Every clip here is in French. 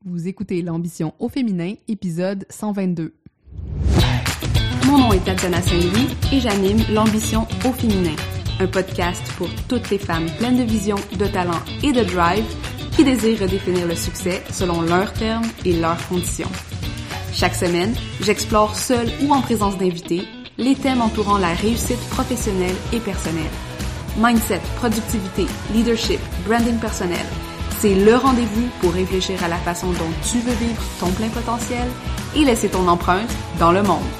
Vous écoutez l'ambition au féminin, épisode 122. Mon nom est Tatiana Saint-Louis et j'anime l'ambition au féminin, un podcast pour toutes les femmes pleines de vision, de talent et de drive qui désirent redéfinir le succès selon leurs termes et leurs conditions. Chaque semaine, j'explore seule ou en présence d'invités les thèmes entourant la réussite professionnelle et personnelle. Mindset, productivité, leadership, branding personnel. C'est le rendez-vous pour réfléchir à la façon dont tu veux vivre ton plein potentiel et laisser ton empreinte dans le monde.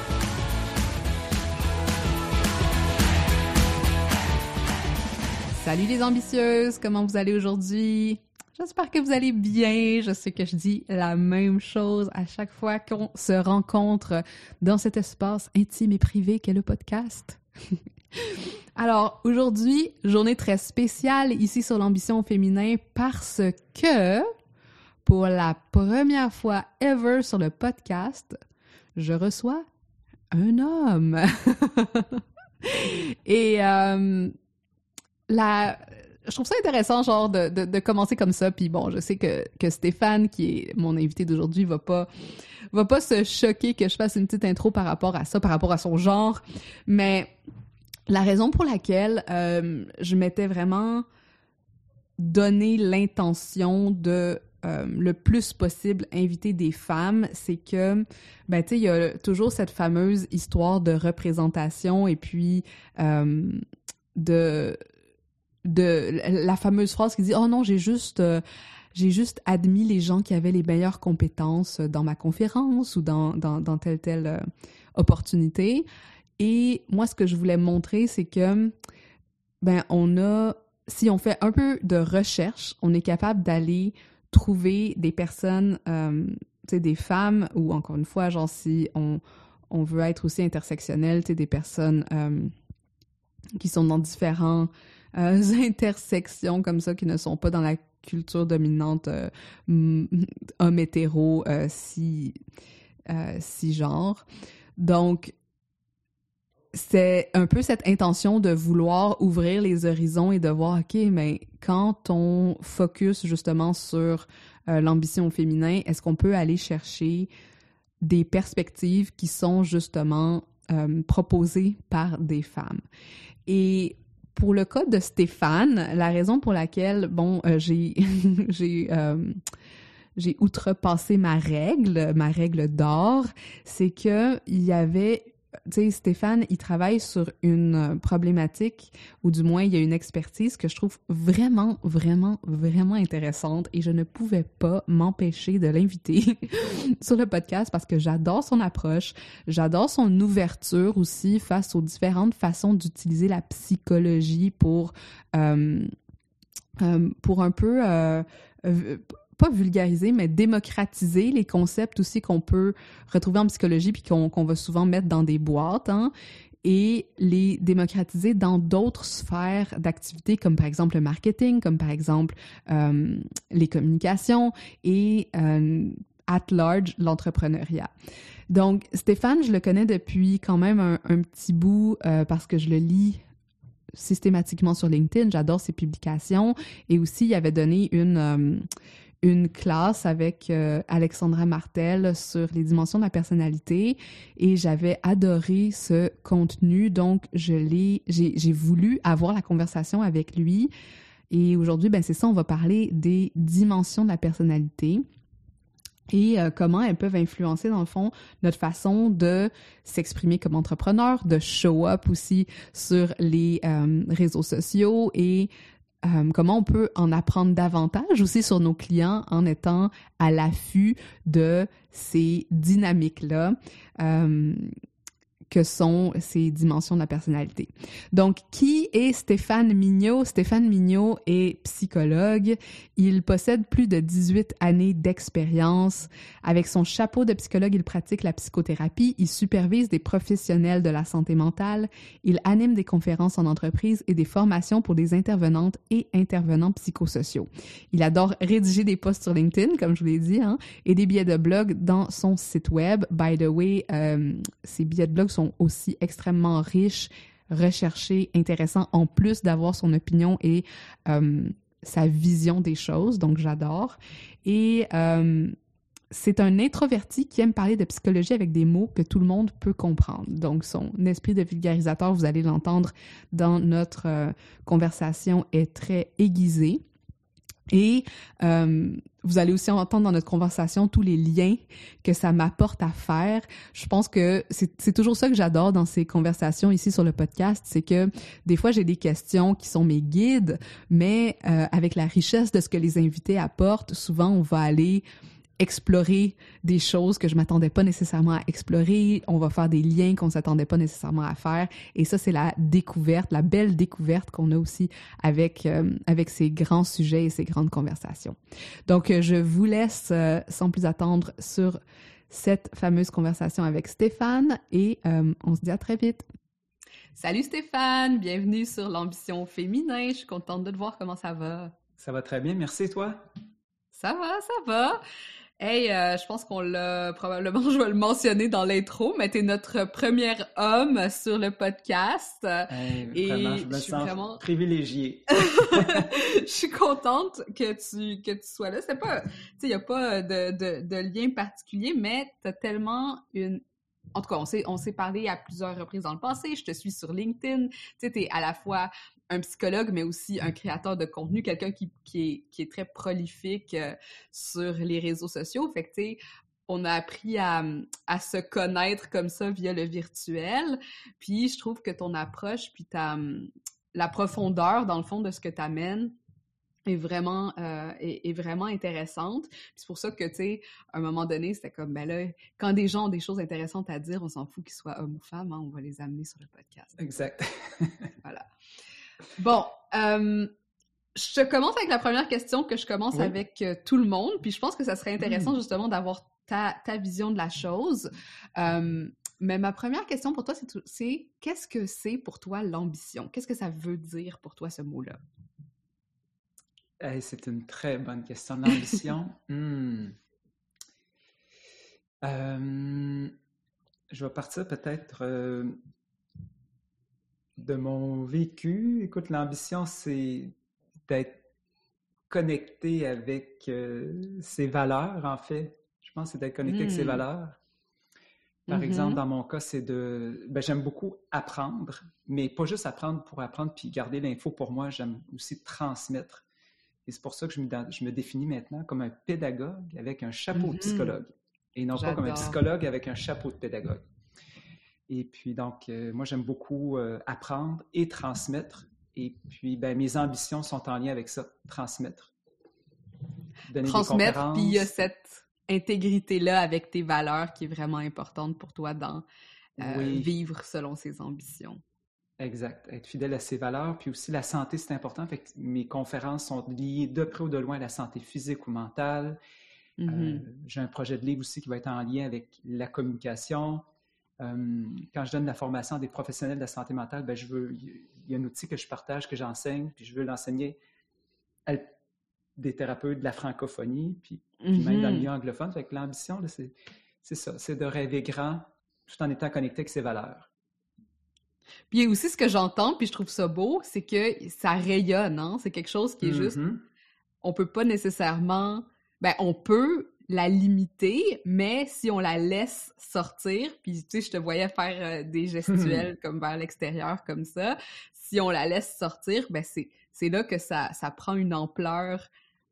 Salut les ambitieuses, comment vous allez aujourd'hui? J'espère que vous allez bien. Je sais que je dis la même chose à chaque fois qu'on se rencontre dans cet espace intime et privé qu'est le podcast. Alors, aujourd'hui, journée très spéciale ici sur l'ambition au féminin parce que, pour la première fois ever sur le podcast, je reçois un homme. Et je trouve ça intéressant, genre, de commencer comme ça. Puis bon, je sais que Stéphane, qui est mon invité d'aujourd'hui, va pas se choquer que je fasse une petite intro par rapport à ça, par rapport à son genre. Mais la raison pour laquelle je m'étais vraiment donné l'intention de le plus possible inviter des femmes, c'est que, ben, tu sais, il y a toujours cette fameuse histoire de représentation et puis de la fameuse phrase qui dit « Oh non, j'ai juste admis les gens qui avaient les meilleures compétences dans ma conférence ou dans telle opportunité. » Et moi, ce que je voulais montrer, c'est que, ben, si on fait un peu de recherche, on est capable d'aller trouver des personnes, tu sais, des femmes, ou encore une fois, genre, si on veut être aussi intersectionnel, tu sais, des personnes qui sont dans différents intersections comme ça, qui ne sont pas dans la culture dominante homme hétéro, si genre. Donc, c'est un peu cette intention de vouloir ouvrir les horizons et de voir, OK, mais quand on focus justement sur l'ambition au féminin, est-ce qu'on peut aller chercher des perspectives qui sont justement proposées par des femmes? Et pour le cas de Stéphane, la raison pour laquelle, bon, j'ai outrepassé ma règle d'or, c'est que il y avait, tu sais, Stéphane, il travaille sur une problématique, ou du moins, il y a une expertise que je trouve vraiment, vraiment, vraiment intéressante et je ne pouvais pas m'empêcher de l'inviter sur le podcast parce que j'adore son approche, j'adore son ouverture aussi face aux différentes façons d'utiliser la psychologie pour un peu pas vulgariser, mais démocratiser les concepts aussi qu'on peut retrouver en psychologie puis qu'on va souvent mettre dans des boîtes, hein, et les démocratiser dans d'autres sphères d'activité, comme par exemple le marketing, comme par exemple les communications et at large, l'entrepreneuriat. Donc, Stéphane, je le connais depuis quand même un petit bout parce que je le lis systématiquement sur LinkedIn. J'adore ses publications. Et aussi, il avait donné une classe avec Alexandra Martel sur les dimensions de la personnalité et j'avais adoré ce contenu, donc j'ai voulu avoir la conversation avec lui et aujourd'hui, ben c'est ça, on va parler des dimensions de la personnalité et comment elles peuvent influencer, dans le fond, notre façon de s'exprimer comme entrepreneur, de show up aussi sur les réseaux sociaux et comment on peut en apprendre davantage aussi sur nos clients en étant à l'affût de ces dynamiques-là que sont ces dimensions de la personnalité. Donc, qui est Stéphane Mignot? Stéphane Mignot est psychologue. Il possède plus de 18 années d'expérience. Avec son chapeau de psychologue, il pratique la psychothérapie. Il supervise des professionnels de la santé mentale. Il anime des conférences en entreprise et des formations pour des intervenantes et intervenants psychosociaux. Il adore rédiger des posts sur LinkedIn, comme je vous l'ai dit, hein, et des billets de blog dans son site web. By the way, ces billets de blog sont aussi extrêmement riches, recherchés, intéressants, en plus d'avoir son opinion et sa vision des choses. Donc, j'adore. Et c'est un introverti qui aime parler de psychologie avec des mots que tout le monde peut comprendre. Donc, son esprit de vulgarisateur, vous allez l'entendre dans notre conversation, est très aiguisé. Et vous allez aussi entendre dans notre conversation tous les liens que ça m'apporte à faire. Je pense que c'est toujours ça que j'adore dans ces conversations ici sur le podcast, c'est que des fois j'ai des questions qui sont mes guides, mais avec la richesse de ce que les invités apportent, souvent on va aller explorer des choses que je m'attendais pas nécessairement à explorer, on va faire des liens qu'on s'attendait pas nécessairement à faire, et ça c'est la découverte, la belle découverte qu'on a aussi avec ces grands sujets et ces grandes conversations. Donc je vous laisse sans plus attendre sur cette fameuse conversation avec Stéphane et on se dit à très vite. Salut Stéphane, bienvenue sur l'ambition féminin, je suis contente de te voir, comment ça va? Ça va très bien, merci, toi? Ça va. Hey, je pense qu'on l'a probablement, je vais le mentionner dans l'intro, mais t'es notre premier homme sur le podcast. Et vraiment, je me sens vraiment privilégiée. Je suis contente que tu sois là. C'est pas, tu sais, il y a pas de lien particulier, mais t'as tellement une... En tout cas, on s'est parlé à plusieurs reprises dans le passé. Je te suis sur LinkedIn. Tu sais, t'es à la fois un psychologue, mais aussi un créateur de contenu, quelqu'un qui est très prolifique sur les réseaux sociaux. Fait que, tu sais, on a appris à se connaître comme ça via le virtuel. Puis, je trouve que ton approche, puis la profondeur, dans le fond, de ce que tu amènes est vraiment intéressante. Puis c'est pour ça que, tu sais, à un moment donné, c'était comme, ben là, quand des gens ont des choses intéressantes à dire, on s'en fout qu'ils soient hommes ou femmes, hein, on va les amener sur le podcast. Exact. Voilà. Bon, je commence avec la première question que je commence avec tout le monde, puis je pense que ça serait intéressant justement d'avoir ta vision de la chose. Mais ma première question pour toi, c'est qu'est-ce que c'est pour toi l'ambition? Qu'est-ce que ça veut dire pour toi, ce mot-là? C'est une très bonne question. L'ambition, je vais partir peut-être de mon vécu. Écoute, l'ambition, c'est d'être connecté avec ses valeurs, en fait. Je pense que c'est d'être connecté avec ses valeurs. Par exemple, dans mon cas, c'est j'aime beaucoup apprendre, mais pas juste apprendre pour apprendre puis garder l'info pour moi, j'aime aussi transmettre. Et c'est pour ça que je me définis maintenant comme un pédagogue avec un chapeau de psychologue et non pas comme un psychologue avec un chapeau de pédagogue. Et puis donc, moi, j'aime beaucoup apprendre et transmettre. Et puis, mes ambitions sont en lien avec ça, transmettre. Donner Transmettre, des conférences. Puis il y a cette intégrité-là avec tes valeurs qui est vraiment importante pour toi dans vivre selon ses ambitions. Exact. Être fidèle à ses valeurs. Puis aussi, la santé, c'est important. Fait que mes conférences sont liées de près ou de loin à la santé physique ou mentale. J'ai un projet de livre aussi qui va être en lien avec la communication. Quand je donne la formation à des professionnels de la santé mentale, il y a un outil que je partage, que j'enseigne, puis je veux l'enseigner à des thérapeutes de la francophonie, puis même dans le milieu anglophone. Fait que l'ambition, là, c'est ça, c'est de rêver grand tout en étant connecté avec ses valeurs. Puis aussi, ce que j'entends, puis je trouve ça beau, c'est que ça rayonne, hein? C'est quelque chose qui est juste... On peut pas nécessairement... on peut la limiter, mais si on la laisse sortir, puis tu sais, je te voyais faire des gestuels comme vers l'extérieur, comme ça, si on la laisse sortir, c'est là que ça prend une ampleur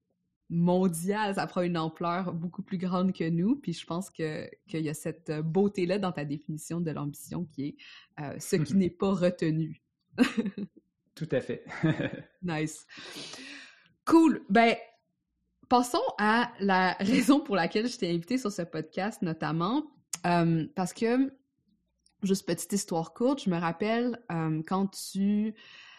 mondiale, ça prend une ampleur beaucoup plus grande que nous, puis je pense qu'il y a cette beauté-là dans ta définition de l'ambition qui est ce qui n'est pas retenu. Tout à fait. Nice. Cool. Passons à la raison pour laquelle je t'ai invitée sur ce podcast, notamment, parce que, juste petite histoire courte, je me rappelle quand tu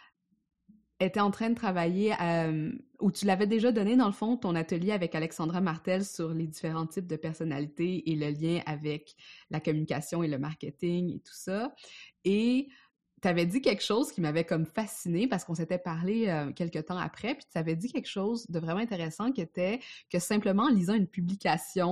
étais en train de travailler, ou tu l'avais déjà donné, dans le fond, ton atelier avec Alexandra Martel sur les différents types de personnalités et le lien avec la communication et le marketing et tout ça. Et tu avais dit quelque chose qui m'avait comme fascinée parce qu'on s'était parlé quelques temps après, puis tu avais dit quelque chose de vraiment intéressant qui était que simplement en lisant une publication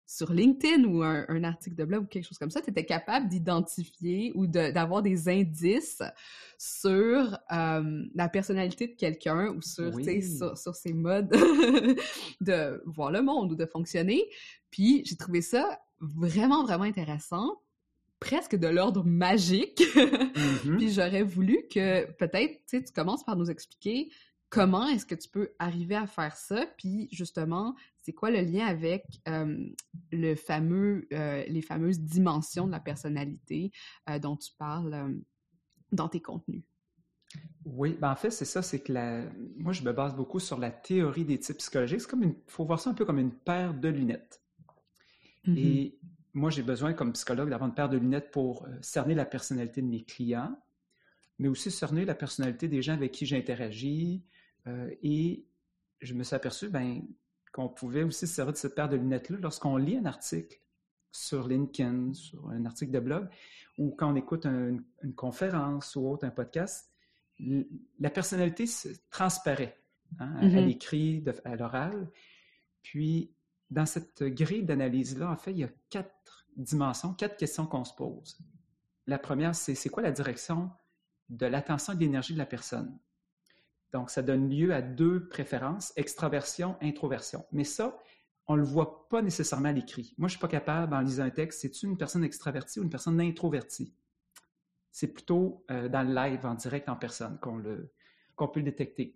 sur LinkedIn ou un article de blog ou quelque chose comme ça, tu étais capable d'identifier ou d'avoir des indices sur la personnalité de quelqu'un ou sur, sur ses modes de voir le monde ou de fonctionner. Puis j'ai trouvé ça vraiment, vraiment intéressant, presque de l'ordre magique. Puis j'aurais voulu que peut-être, tu commences par nous expliquer comment est-ce que tu peux arriver à faire ça, puis justement, c'est quoi le lien avec les fameuses dimensions de la personnalité dont tu parles dans tes contenus? Oui, en fait, c'est ça, c'est que moi, je me base beaucoup sur la théorie des types psychologiques. Il faut voir ça un peu comme une paire de lunettes. Et moi, j'ai besoin, comme psychologue, d'avoir une paire de lunettes pour cerner la personnalité de mes clients, mais aussi cerner la personnalité des gens avec qui j'interagis. Et je me suis aperçu qu'on pouvait aussi se servir de cette paire de lunettes-là lorsqu'on lit un article sur LinkedIn, sur un article de blog, ou quand on écoute une conférence ou autre, un podcast. La personnalité transparaît à l'écrit, à l'oral. Puis, dans cette grille d'analyse-là, en fait, il y a 4 dimensions, 4 questions qu'on se pose. La première, c'est quoi la direction de l'attention et de l'énergie de la personne? Donc, ça donne lieu à 2 préférences, extraversion, introversion. Mais ça, on ne le voit pas nécessairement à l'écrit. Moi, je ne suis pas capable, en lisant un texte, c'est-tu une personne extravertie ou une personne introvertie? C'est plutôt dans le live, en direct, en personne, qu'on peut le détecter.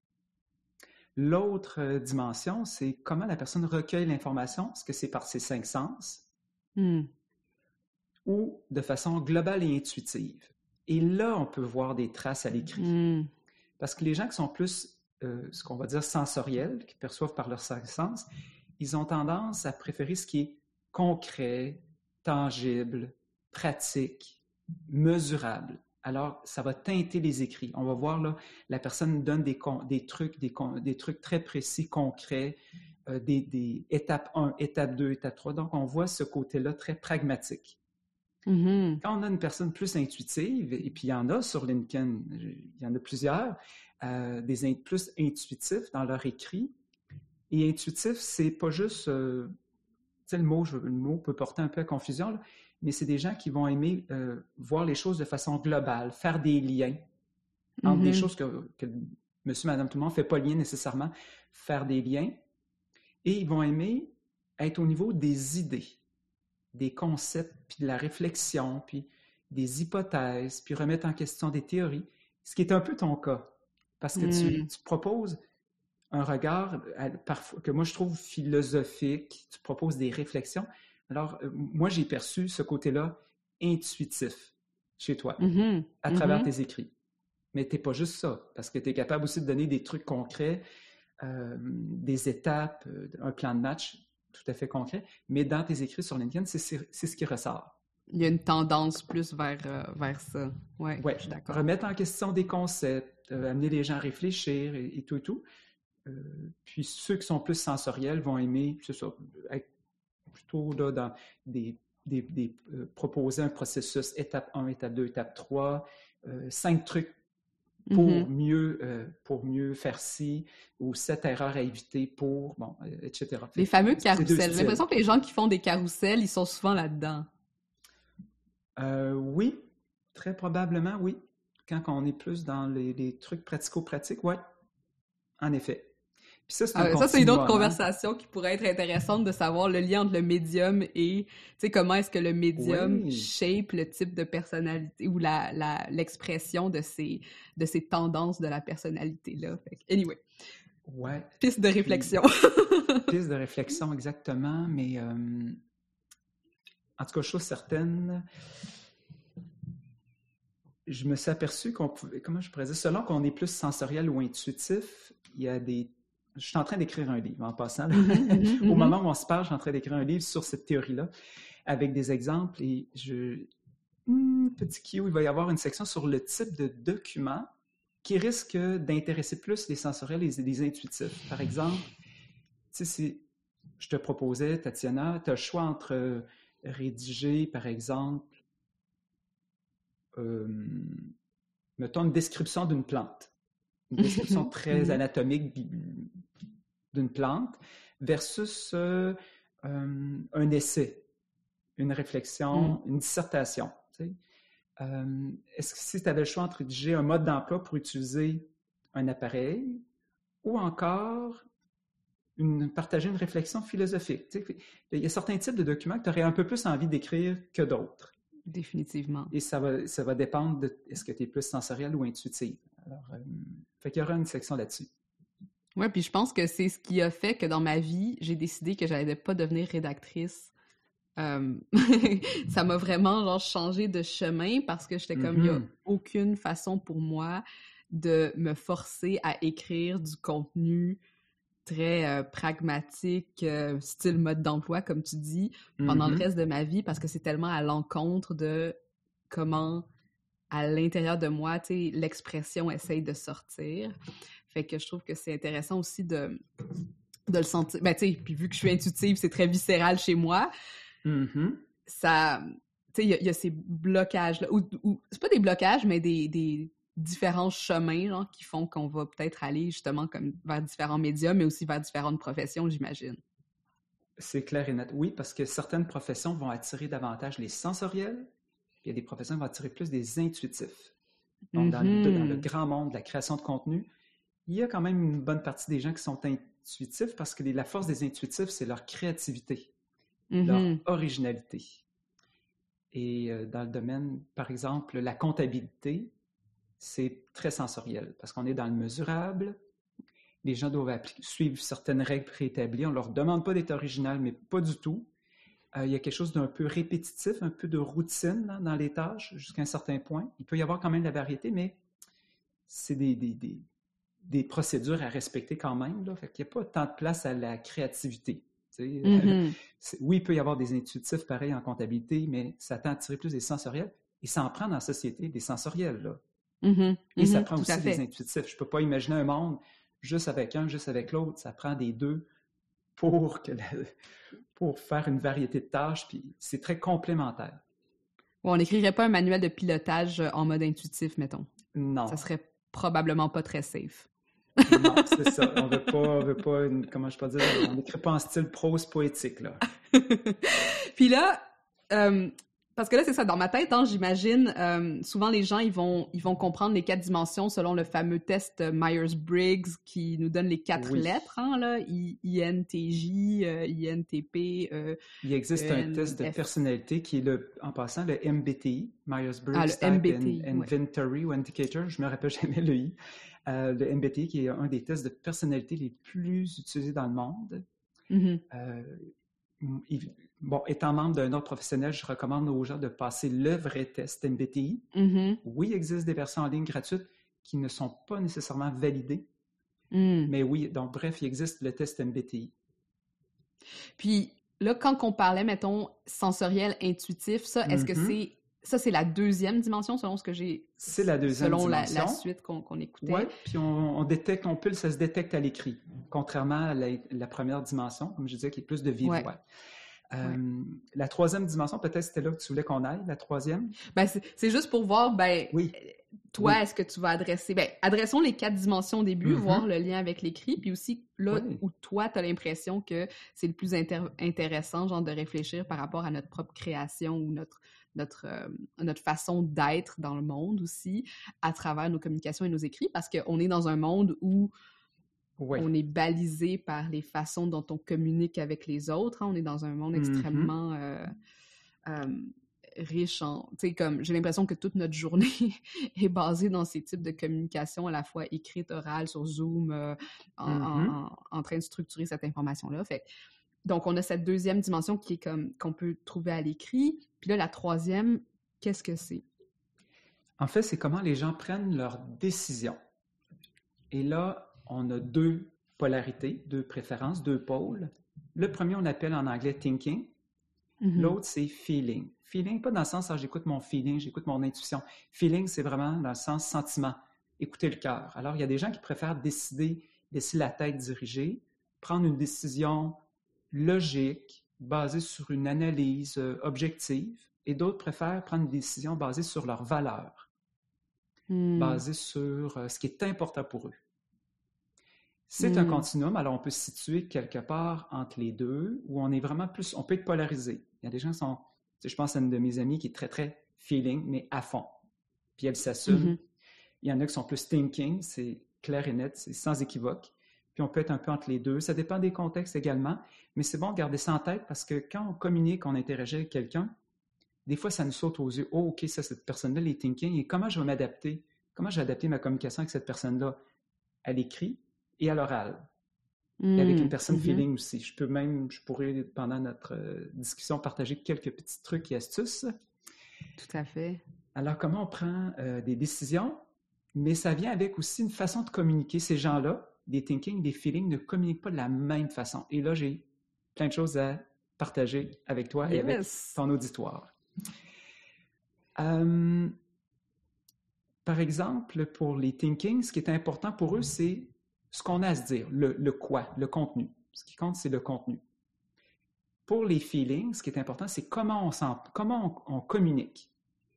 L'autre dimension, c'est comment la personne recueille l'information. Est-ce que c'est par ses 5 sens ou de façon globale et intuitive? Et là, on peut voir des traces à l'écrit. Parce que les gens qui sont plus, ce qu'on va dire, sensoriels, qui perçoivent par leurs 5 sens, ils ont tendance à préférer ce qui est concret, tangible, pratique, mesurable. Alors, ça va teinter les écrits. On va voir, là, la personne donne des trucs très précis, concrets, des étapes 1, étape 2, étape 3. Donc, on voit ce côté-là très pragmatique. Quand on a une personne plus intuitive, et puis il y en a sur LinkedIn, il y en a plusieurs, plus intuitifs dans leur écrit. Et intuitif, c'est pas juste, le mot peut porter un peu à confusion, là, mais c'est des gens qui vont aimer voir les choses de façon globale, faire des liens entre des choses que monsieur, madame, tout le monde ne fait pas le lien nécessairement, faire des liens. Et ils vont aimer être au niveau des idées, des concepts, puis de la réflexion, puis des hypothèses, puis remettre en question des théories, ce qui est un peu ton cas, parce que tu proposes un regard parfois, que moi je trouve philosophique, tu proposes des réflexions. Alors, moi j'ai perçu ce côté-là intuitif chez toi, à travers tes écrits. Mais tu n'es pas juste ça, parce que tu es capable aussi de donner des trucs concrets, des étapes, un plan de match, tout à fait concret, mais dans tes écrits sur LinkedIn, c'est ce qui ressort. Il y a une tendance plus vers ça. Ouais, je suis d'accord. Remettre en question des concepts, amener les gens à réfléchir et tout. Puis ceux qui sont plus sensoriels vont aimer, c'est ça, être plutôt là, dans proposer un processus étape 1, étape 2, étape 3, 5 trucs pour mieux faire ci, ou 7 erreurs à éviter etc. Les fameux carousels. J'ai l'impression que les gens qui font des carousels, ils sont souvent là-dedans. Oui, très probablement, oui. Quand on est plus dans les trucs pratico-pratiques, oui, en effet. Puis ça, c'est une autre conversation qui pourrait être intéressante de savoir le lien entre le médium et comment est-ce que le médium shape le type de personnalité ou l'expression de ces tendances de la personnalité-là. Anyway. Ouais. Piste de réflexion. Piste de réflexion, exactement. Mais en tout cas, chose certaine, je me suis aperçu qu'on pouvait, comment je pourrais dire, selon qu'on est plus sensoriel ou intuitif, il y a des... Je suis en train d'écrire un livre en passant. Au moment où on se parle, je suis en train d'écrire un livre sur cette théorie-là, avec des exemples. Et petit Q, il va y avoir une section sur le type de document qui risque d'intéresser plus les sensoriels et les intuitifs. Par exemple, si je te proposais, Tatiana, tu as le choix entre rédiger, par exemple, mettons une description d'une plante. Une description très anatomique d'une plante versus un un essai, une réflexion, une dissertation. Tu sais. Est-ce que si tu avais le choix entre rédiger un mode d'emploi pour utiliser un appareil ou encore partager une réflexion philosophique? Tu sais, il y a certains types de documents que tu aurais un peu plus envie d'écrire que d'autres. Définitivement. Et ça va dépendre de est-ce que tu es plus sensoriel ou intuitive. Alors, fait qu'il y aura une section là-dessus. Oui, puis je pense que c'est ce qui a fait que dans ma vie, j'ai décidé que j'allais pas devenir rédactrice. Ça m'a vraiment genre changé de chemin parce que j'étais comme, il n'y a aucune façon pour moi de me forcer à écrire du contenu très pragmatique, style mode d'emploi, comme tu dis, pendant le reste de ma vie, parce que c'est tellement à l'encontre de comment, à l'intérieur de moi, tu sais, l'expression essaye de sortir. Fait que je trouve que c'est intéressant aussi de le sentir. Ben, tu sais, puis vu que je suis intuitive, c'est très viscéral chez moi. Ça, tu sais, il y a ces blocages-là, ou c'est pas des blocages, mais des différents chemins, genre, qui font qu'on va peut-être aller, justement, comme vers différents médias, mais aussi vers différentes professions, j'imagine. C'est clair et net. Oui, parce que certaines professions vont attirer davantage les sensoriels, puis il y a des professions qui vont attirer plus des intuitifs. Donc, dans le grand monde de la création de contenu, il y a quand même une bonne partie des gens qui sont intuitifs parce que la force des intuitifs, c'est leur créativité, leur originalité. Et dans le domaine, par exemple, la comptabilité, c'est très sensoriel parce qu'on est dans le mesurable. Les gens doivent suivre certaines règles préétablies. On ne leur demande pas d'être original, mais pas du tout. Il y a quelque chose d'un peu répétitif, un peu de routine là, dans les tâches jusqu'à un certain point. Il peut y avoir quand même de la variété, mais c'est des procédures à respecter quand même. Là. Fait qu'il n'y a pas tant de place à la créativité. Oui, il peut y avoir des intuitifs pareils en comptabilité, mais ça tend à attirer plus des sensoriels. Et ça en prend dans la société des sensoriels. Là. Et ça prend aussi des intuitifs. Je ne peux pas imaginer un monde juste avec un, juste avec l'autre. Ça prend des deux pour faire une variété de tâches. Puis c'est très complémentaire. Bon, on n'écrirait pas un manuel de pilotage en mode intuitif, mettons. Non. Ça serait probablement pas très safe. Non, c'est ça. On veut pas comment je peux dire, on n'écrit pas en style prose poétique, là. Puis là, parce que là, c'est ça, dans ma tête, hein, j'imagine, souvent les gens, ils vont comprendre les 4 dimensions selon le fameux test Myers-Briggs qui nous donne les 4 lettres, hein, là, INTJ, INTP, il existe un test de personnalité qui est, en passant, le MBTI, Myers-Briggs Type MBTI, Inventory ou Indicator, je me rappelle jamais le I. Le MBTI qui est un des tests de personnalité les plus utilisés dans le monde. Bon, étant membre d'un autre professionnel, je recommande aux gens de passer le vrai test MBTI. Oui, il existe des versions en ligne gratuites qui ne sont pas nécessairement validées. Mais oui, donc bref, il existe le test MBTI. Puis là, quand on parlait, mettons, sensoriel, intuitif, ça, est-ce que c'est la deuxième dimension selon ce que j'ai... C'est la deuxième dimension. Selon la suite qu'on écoutait. Oui, puis on détecte, ça se détecte à l'écrit, contrairement à la première dimension, comme je disais, qui est plus de vive voix. La troisième dimension, peut-être c'était là que tu voulais qu'on aille, la troisième? Ben, c'est juste pour voir, toi, est-ce que tu vas adresser... Ben, adressons les 4 dimensions au début, voir le lien avec l'écrit, puis aussi là où toi, tu as l'impression que c'est le plus intéressant, genre de réfléchir par rapport à notre propre création ou notre façon d'être dans le monde aussi, à travers nos communications et nos écrits, parce qu'on est dans un monde où on est balisé par les façons dont on communique avec les autres. Hein. On est dans un monde extrêmement riche en... Tu sais, comme j'ai l'impression que toute notre journée est basée dans ces types de communication, à la fois écrite, orale, sur Zoom, en train de structurer cette information-là. Fait donc, on a cette deuxième dimension qui est comme qu'on peut trouver à l'écrit. Puis là, la troisième, qu'est-ce que c'est? En fait, c'est comment les gens prennent leurs décisions. Et là, on a 2 polarités, 2 préférences, 2 pôles. Le premier, on appelle en anglais thinking. L'autre, c'est feeling. Feeling, pas dans le sens « j'écoute mon feeling, j'écoute mon intuition ». Feeling, c'est vraiment dans le sens sentiment, écouter le cœur. Alors, il y a des gens qui préfèrent décider, laisser la tête diriger, prendre une décision logique, basée sur une analyse objective, et d'autres préfèrent prendre une décision basée sur leurs valeurs, basée sur ce qui est important pour eux. C'est un continuum, alors on peut se situer quelque part entre les deux, où on est vraiment plus, on peut être polarisé. Il y a des gens qui sont, je pense à une de mes amies qui est très, très feeling, mais à fond. Puis elle s'assume. Il y en a qui sont plus thinking, c'est clair et net, c'est sans équivoque. Puis on peut être un peu entre les deux. Ça dépend des contextes également, mais c'est bon de garder ça en tête parce que quand on communique, on interagit avec quelqu'un, des fois, ça nous saute aux yeux. « Oh, OK, ça, cette personne-là, elle est thinking. Et comment je vais m'adapter? Comment je vais adapter ma communication avec cette personne-là? » À l'écrit et à l'oral. Et avec une personne feeling aussi. Je pourrais, pendant notre discussion, partager quelques petits trucs et astuces. Tout à fait. Alors, comment on prend des décisions? Mais ça vient avec aussi une façon de communiquer. Ces gens-là, des thinking, des feelings, ne communiquent pas de la même façon. Et là, j'ai plein de choses à partager avec toi et avec ton auditoire. Par exemple, pour les thinking, ce qui est important pour eux, c'est ce qu'on a à se dire, le quoi, le contenu. Ce qui compte, c'est le contenu. Pour les feelings, ce qui est important, c'est comment on communique.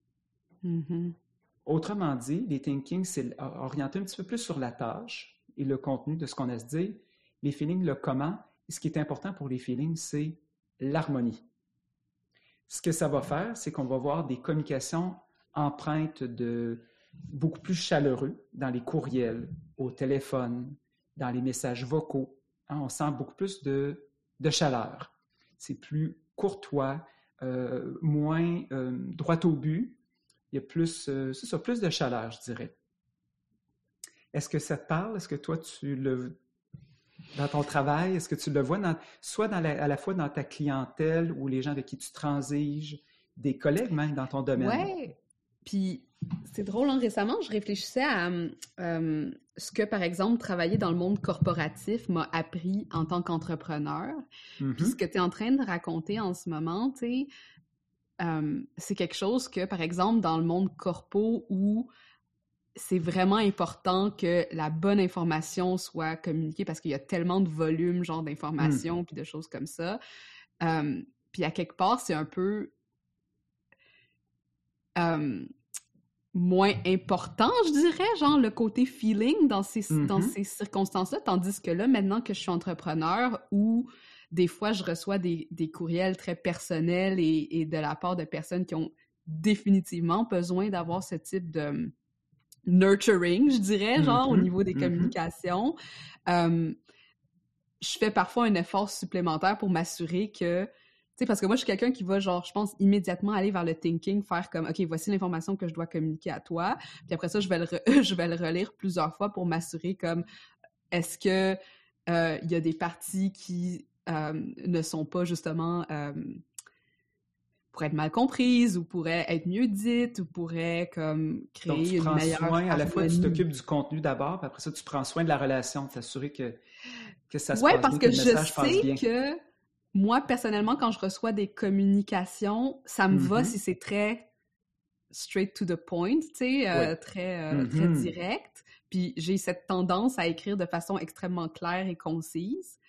Autrement dit, les thinking, c'est orienté un petit peu plus sur la tâche et le contenu de ce qu'on a à se dire. Les feelings, le comment. Et ce qui est important pour les feelings, c'est l'harmonie. Ce que ça va faire, c'est qu'on va voir des communications empreintes de beaucoup plus chaleureux dans les courriels, au téléphone, dans les messages vocaux. On sent beaucoup plus de chaleur. C'est plus courtois, moins droit au but. Il y a plus, plus de chaleur, je dirais. Est-ce que ça te parle? Est-ce que toi, dans ton travail, est-ce que tu le vois à la fois dans ta clientèle ou les gens avec qui tu transiges, des collègues même dans ton domaine? Oui, puis c'est drôle, récemment, je réfléchissais à ce que, par exemple, travailler dans le monde corporatif m'a appris en tant qu'entrepreneur. Puis ce que tu es en train de raconter en ce moment, tu sais, c'est quelque chose que, par exemple, dans le monde corpo où c'est vraiment important que la bonne information soit communiquée parce qu'il y a tellement de volume, genre, d'informations puis de choses comme ça. Puis à quelque part, c'est un peu moins important, je dirais, genre le côté feeling dans ces circonstances-là, tandis que là, maintenant que je suis entrepreneur, où des fois je reçois des courriels très personnels et de la part de personnes qui ont définitivement besoin d'avoir ce type de nurturing, je dirais, genre au niveau des communications, je fais parfois un effort supplémentaire pour m'assurer que, tu sais, parce que moi, je suis quelqu'un qui va, genre, je pense, immédiatement aller vers le thinking, faire comme, OK, voici l'information que je dois communiquer à toi, puis après ça, je vais le relire plusieurs fois pour m'assurer, comme, est-ce que il y a des parties qui ne sont pas, justement, pourraient être mal comprises, ou pourraient être mieux dites, ou pourraient, comme, créer une meilleure harmonie. Donc, tu prends soin, à la fois, tu t'occupes du contenu d'abord, puis après ça, tu prends soin de la relation, t'assurer que ça se passe bien, parce que le message passe bien. Je sais que moi, personnellement, quand je reçois des communications, ça me va si c'est très straight to the point, tu sais, très direct. Puis j'ai cette tendance à écrire de façon extrêmement claire et concise.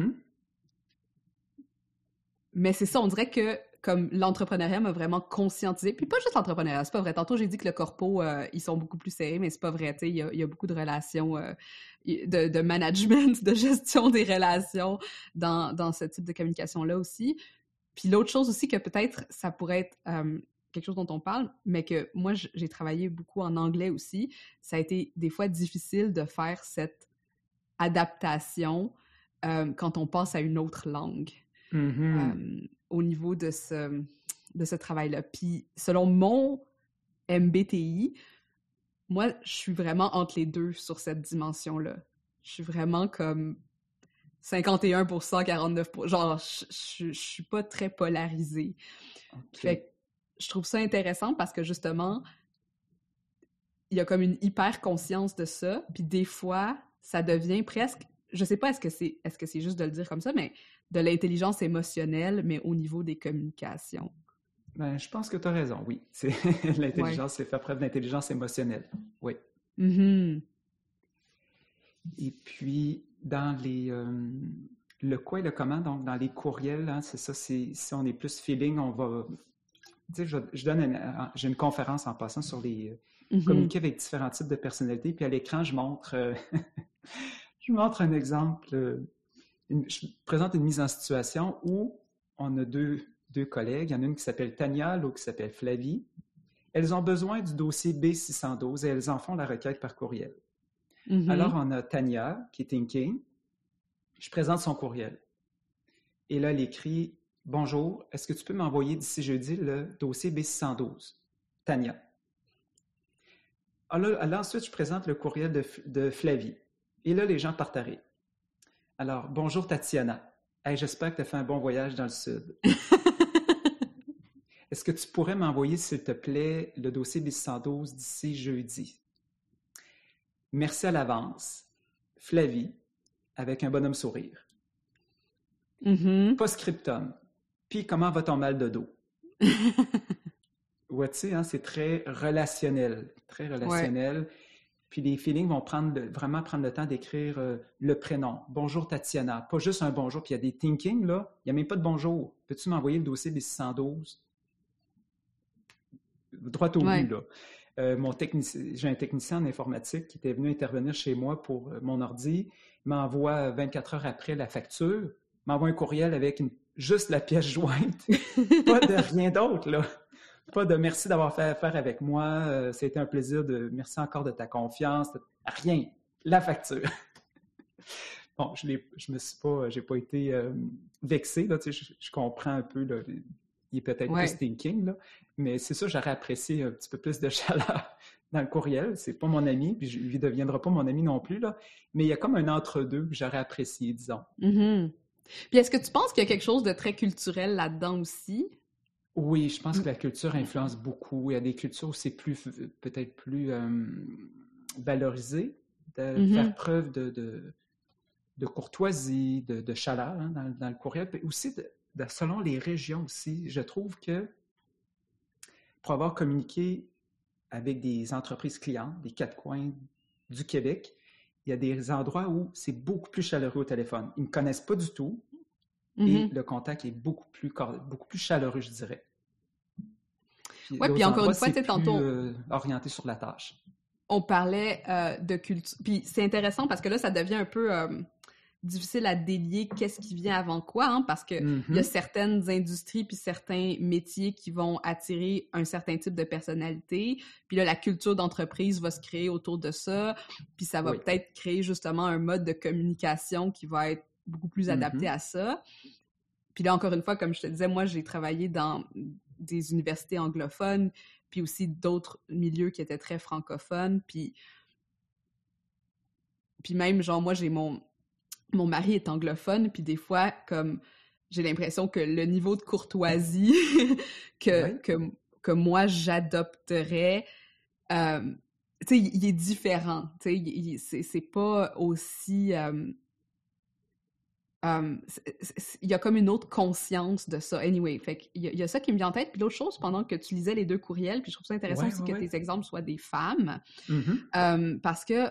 Mais c'est ça, on dirait que comme l'entrepreneuriat m'a vraiment conscientisé, puis pas juste l'entrepreneuriat, c'est pas vrai. Tantôt, j'ai dit que le corpo, ils sont beaucoup plus serrés, mais c'est pas vrai, tu sais, il y a beaucoup de relations, de management, de gestion des relations dans ce type de communication-là aussi. Puis l'autre chose aussi que peut-être ça pourrait être quelque chose dont on parle, mais que moi, j'ai travaillé beaucoup en anglais aussi, ça a été des fois difficile de faire cette adaptation quand on passe à une autre langue. Au niveau de ce travail-là. Puis, selon mon MBTI, moi, je suis vraiment entre les deux sur cette dimension-là. Je suis vraiment comme 51%, 49%. Genre, je suis pas très polarisée. Okay. Fait que je trouve ça intéressant parce que, justement, il y a comme une hyper-conscience de ça. Puis, des fois, ça devient presque... Je sais pas, est-ce que c'est juste de le dire comme ça, mais de l'intelligence émotionnelle, mais au niveau des communications. Ben, je pense que tu as raison, oui. L'intelligence, c'est faire preuve d'intelligence émotionnelle, oui. Et puis, dans le quoi et le comment, donc dans les courriels, hein, c'est ça, si on est plus feeling, on va... Tu sais, j'ai une conférence en passant sur les... communiquer avec différents types de personnalités, puis à l'écran, je montre... Je vous montre un exemple. Je présente une mise en situation où on a deux collègues. Il y en a une qui s'appelle Tania, l'autre qui s'appelle Flavie. Elles ont besoin du dossier B612 et elles en font la requête par courriel. Mhm. Alors, on a Tania, qui est thinking. Je présente son courriel. Et là, elle écrit « Bonjour, est-ce que tu peux m'envoyer d'ici jeudi le dossier B612? » Tania. Alors, ensuite, je présente le courriel de Flavie. Et là, les gens partent à rire. Alors, « Bonjour Tatiana. Hey, j'espère que tu as fait un bon voyage dans le sud. Est-ce que tu pourrais m'envoyer, s'il te plaît, le dossier B612 d'ici jeudi? Merci à l'avance. Flavie, avec un bonhomme sourire. Mhm. Post-scriptum. Puis, comment va ton mal de dos? Ouais, tu sais, hein, c'est très relationnel. Très relationnel. Ouais. Puis, les feelings vont vraiment prendre le temps d'écrire le prénom. Bonjour Tatiana. Pas juste un bonjour. Puis, il y a des thinking, là. Il n'y a même pas de bonjour. Peux-tu m'envoyer le dossier B612? Droit au but, là. J'ai un technicien en informatique qui était venu intervenir chez moi pour mon ordi. Il m'envoie 24 heures après la facture. Il m'envoie un courriel avec juste la pièce jointe. Pas de rien d'autre, là. Pas de merci d'avoir fait affaire avec moi. C'était un plaisir merci encore de ta confiance. Rien. La facture. Bon, j'ai pas été vexé, là. Tu sais, je comprends un peu, là. Il est peut-être plus thinking, là. Mais c'est ça, j'aurais apprécié un petit peu plus de chaleur dans le courriel. C'est pas mon ami, puis il ne deviendra pas mon ami non plus, là. Mais il y a comme un entre-deux que j'aurais apprécié, disons. Mm-hmm. Puis est-ce que tu penses qu'il y a quelque chose de très culturel là-dedans aussi? Oui, je pense que la culture influence beaucoup. Il y a des cultures où c'est peut-être plus valorisé de faire preuve de courtoisie, de chaleur, hein, dans le courriel. Puis aussi, selon les régions aussi, je trouve que pour avoir communiqué avec des entreprises clientes des quatre coins du Québec, il y a des endroits où c'est beaucoup plus chaleureux au téléphone. Ils ne me connaissent pas du tout et le contact est beaucoup plus chaleureux, je dirais. Oui, puis encore une fois, tu sais, tantôt... orienté sur la tâche. On parlait de culture. Puis c'est intéressant parce que là, ça devient un peu difficile à délier qu'est-ce qui vient avant quoi, hein, parce que il y a certaines industries puis certains métiers qui vont attirer un certain type de personnalité. Puis là, la culture d'entreprise va se créer autour de ça. Puis ça va peut-être créer justement un mode de communication qui va être beaucoup plus adapté à ça. Puis là, encore une fois, comme je te disais, moi, j'ai travaillé dans des universités anglophones, puis aussi d'autres milieux qui étaient très francophones, puis même, genre, moi, j'ai mon mari est anglophone, puis des fois, comme, j'ai l'impression que le niveau de courtoisie que moi, j'adopterais, tu sais, il est différent, tu sais, c'est pas aussi... il y a comme une autre conscience de ça. Anyway, fait qu'il y a ça qui me vient en tête. Puis l'autre chose, pendant que tu lisais les deux courriels, puis je trouve ça intéressant aussi que tes exemples soient des femmes, parce que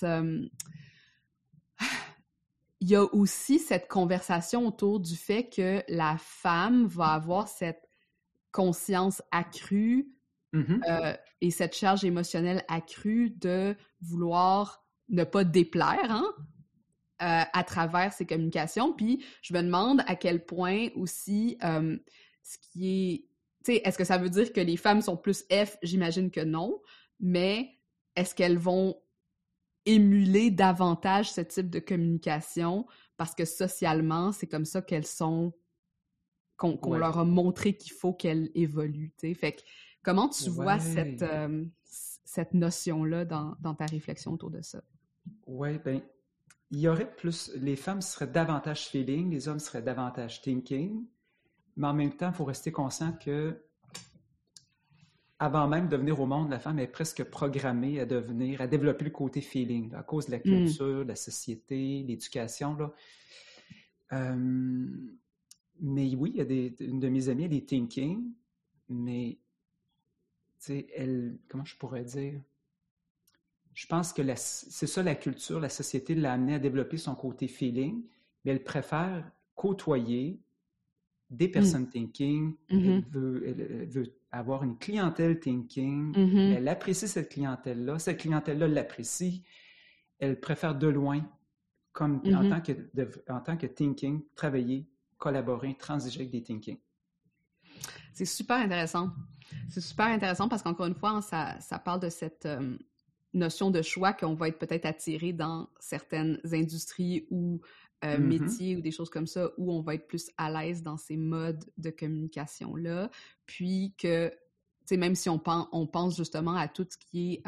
il y a aussi cette conversation autour du fait que la femme va avoir cette conscience accrue et cette charge émotionnelle accrue de vouloir ne pas déplaire, hein? À travers ces communications. Puis je me demande à quel point aussi ce qui est... Tu sais, est-ce que ça veut dire que les femmes sont plus F? J'imagine que non. Mais est-ce qu'elles vont émuler davantage ce type de communication parce que socialement, c'est comme ça qu'elles sont... qu'on leur a montré qu'il faut qu'elles évoluent, tu sais. Fait que comment tu vois cette notion-là dans ta réflexion autour de ça? Oui, bien... Il y aurait plus... Les femmes seraient davantage feeling, les hommes seraient davantage thinking, mais en même temps, il faut rester conscient que avant même de venir au monde, la femme est presque programmée à développer le côté feeling, là, à cause de la culture, de la société, l'éducation, là. Mais oui, il y a une de mes amies, elle est thinking, mais, tu sais, comment je pourrais dire... Je pense que c'est ça la culture, la société l'a amenée à développer son côté feeling, mais elle préfère côtoyer des personnes thinking, elle veut avoir une clientèle thinking, elle apprécie cette clientèle-là l'apprécie, elle préfère de loin comme Mm-hmm. en tant que thinking, travailler, collaborer, transiger avec des thinking. C'est super intéressant. C'est super intéressant parce qu'encore une fois, ça parle de cette notion de choix qu'on va être peut-être attiré dans certaines industries ou métiers ou des choses comme ça où on va être plus à l'aise dans ces modes de communication-là. Puis que, tu sais, même si on pense justement à tout ce qui est,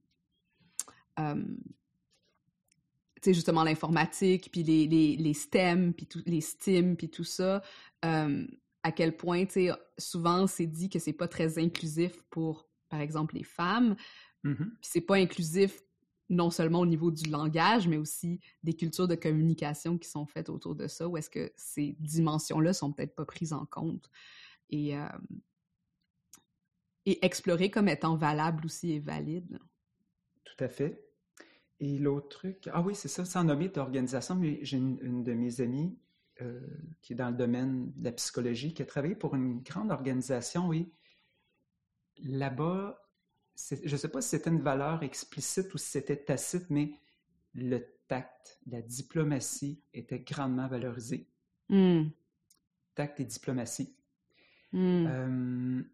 tu sais, justement l'informatique, puis les STEM, puis les STEAM, puis tout ça, à quel point, tu sais, souvent, c'est dit que c'est pas très inclusif pour, par exemple, les femmes. Mm-hmm. Puis c'est pas inclusif non seulement au niveau du langage, mais aussi des cultures de communication qui sont faites autour de ça, où est-ce que ces dimensions-là sont peut-être pas prises en compte et explorées comme étant valables aussi et valides. Tout à fait. Et l'autre truc, ah oui, c'est ça, sans nommer d'organisation, mais j'ai une de mes amies qui est dans le domaine de la psychologie, qui a travaillé pour une grande organisation, oui. Là-bas, je ne sais pas si c'était une valeur explicite ou si c'était tacite, mais le tact, la diplomatie était grandement valorisée. Mm. Tact et diplomatie. Mm.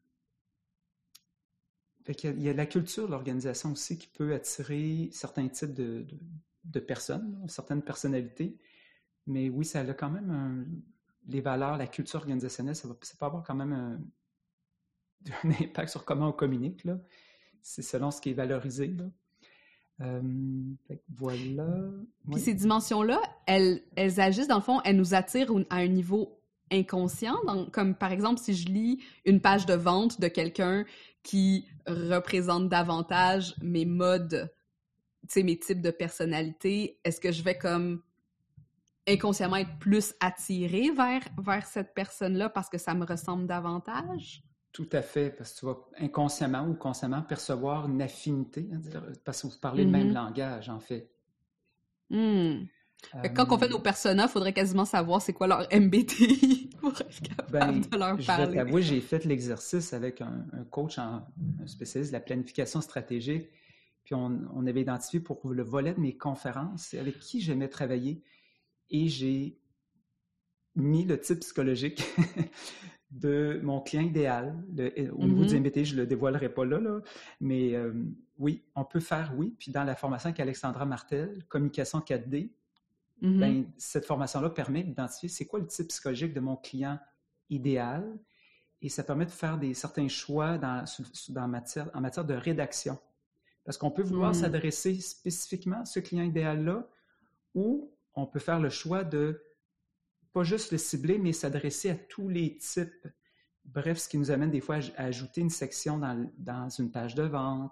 Il y a la culture de l'organisation aussi qui peut attirer certains types de personnes, certaines personnalités. Mais oui, ça a quand même les valeurs, la culture organisationnelle, ça peut avoir quand même un impact sur comment on communique, là. C'est selon ce qui est valorisé, là. Voilà. Puis ces dimensions-là, elles agissent, dans le fond, elles nous attirent à un niveau inconscient, comme par exemple si je lis une page de vente de quelqu'un qui représente davantage mes modes, tu sais, mes types de personnalité, est-ce que je vais comme inconsciemment être plus attirée vers cette personne-là parce que ça me ressemble davantage? Tout à fait, parce que tu vas inconsciemment ou consciemment percevoir une affinité, hein, parce que vous parlez le même langage, en fait. Quand on fait nos personas, il faudrait quasiment savoir c'est quoi leur MBTI pour être capable de leur parler. Je vais t'avouer, j'ai fait l'exercice avec un coach, un spécialiste de la planification stratégique, puis on avait identifié pour le volet de mes conférences avec qui j'aimais travailler, et j'ai mis le type psychologique de mon client idéal. Au niveau du MBTI, je ne le dévoilerai pas là, mais oui, on peut faire oui. Puis dans la formation avec Alexandra Martel, communication 4D, cette formation-là permet d'identifier c'est quoi le type psychologique de mon client idéal, et ça permet de faire certains choix en matière de rédaction. Parce qu'on peut vouloir s'adresser spécifiquement à ce client idéal-là, ou on peut faire le choix de pas juste le cibler, mais s'adresser à tous les types. Bref, ce qui nous amène des fois à ajouter une section dans une page de vente,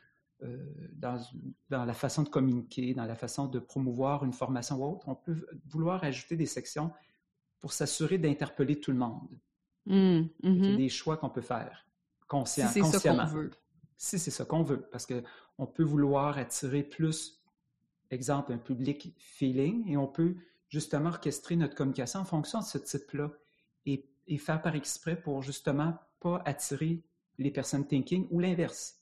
dans la façon de communiquer, dans la façon de promouvoir une formation ou autre. On peut vouloir ajouter des sections pour s'assurer d'interpeller tout le monde. Il y a des choix qu'on peut faire consciemment. Si c'est ça qu'on veut. Si c'est ça qu'on veut, parce qu'on peut vouloir attirer plus, exemple, un public feeling, et on peut justement orchestrer notre communication en fonction de ce type-là et faire par exprès pour justement pas attirer les personnes thinking ou l'inverse.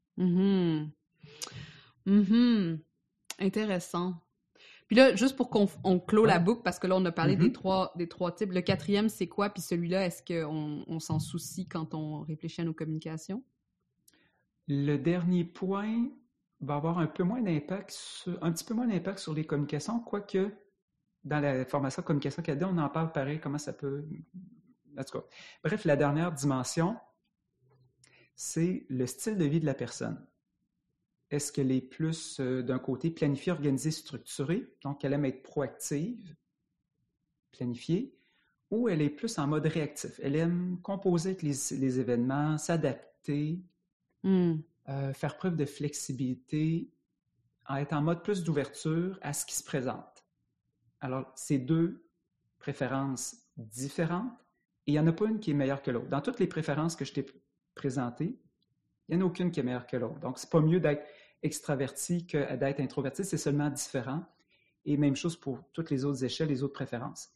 Intéressant. Puis là, juste pour qu'on clôt la boucle, parce que là, on a parlé des trois types. Le quatrième, c'est quoi? Puis celui-là, est-ce qu'on s'en soucie quand on réfléchit à nos communications? Le dernier point va avoir un petit peu moins d'impact sur les communications, quoique dans la formation communication 4D, on en parle pareil, comment ça peut... En tout cas, bref, la dernière dimension, c'est le style de vie de la personne. Est-ce qu'elle est plus, d'un côté, planifiée, organisée, structurée, donc elle aime être proactive, planifiée, ou elle est plus en mode réactif? Elle aime composer avec les événements, s'adapter, faire preuve de flexibilité, être en mode plus d'ouverture à ce qui se présente. Alors, c'est deux préférences différentes, et il n'y en a pas une qui est meilleure que l'autre. Dans toutes les préférences que je t'ai présentées, il n'y en a aucune qui est meilleure que l'autre. Donc, c'est pas mieux d'être extraverti que d'être introverti, c'est seulement différent. Et même chose pour toutes les autres échelles, les autres préférences.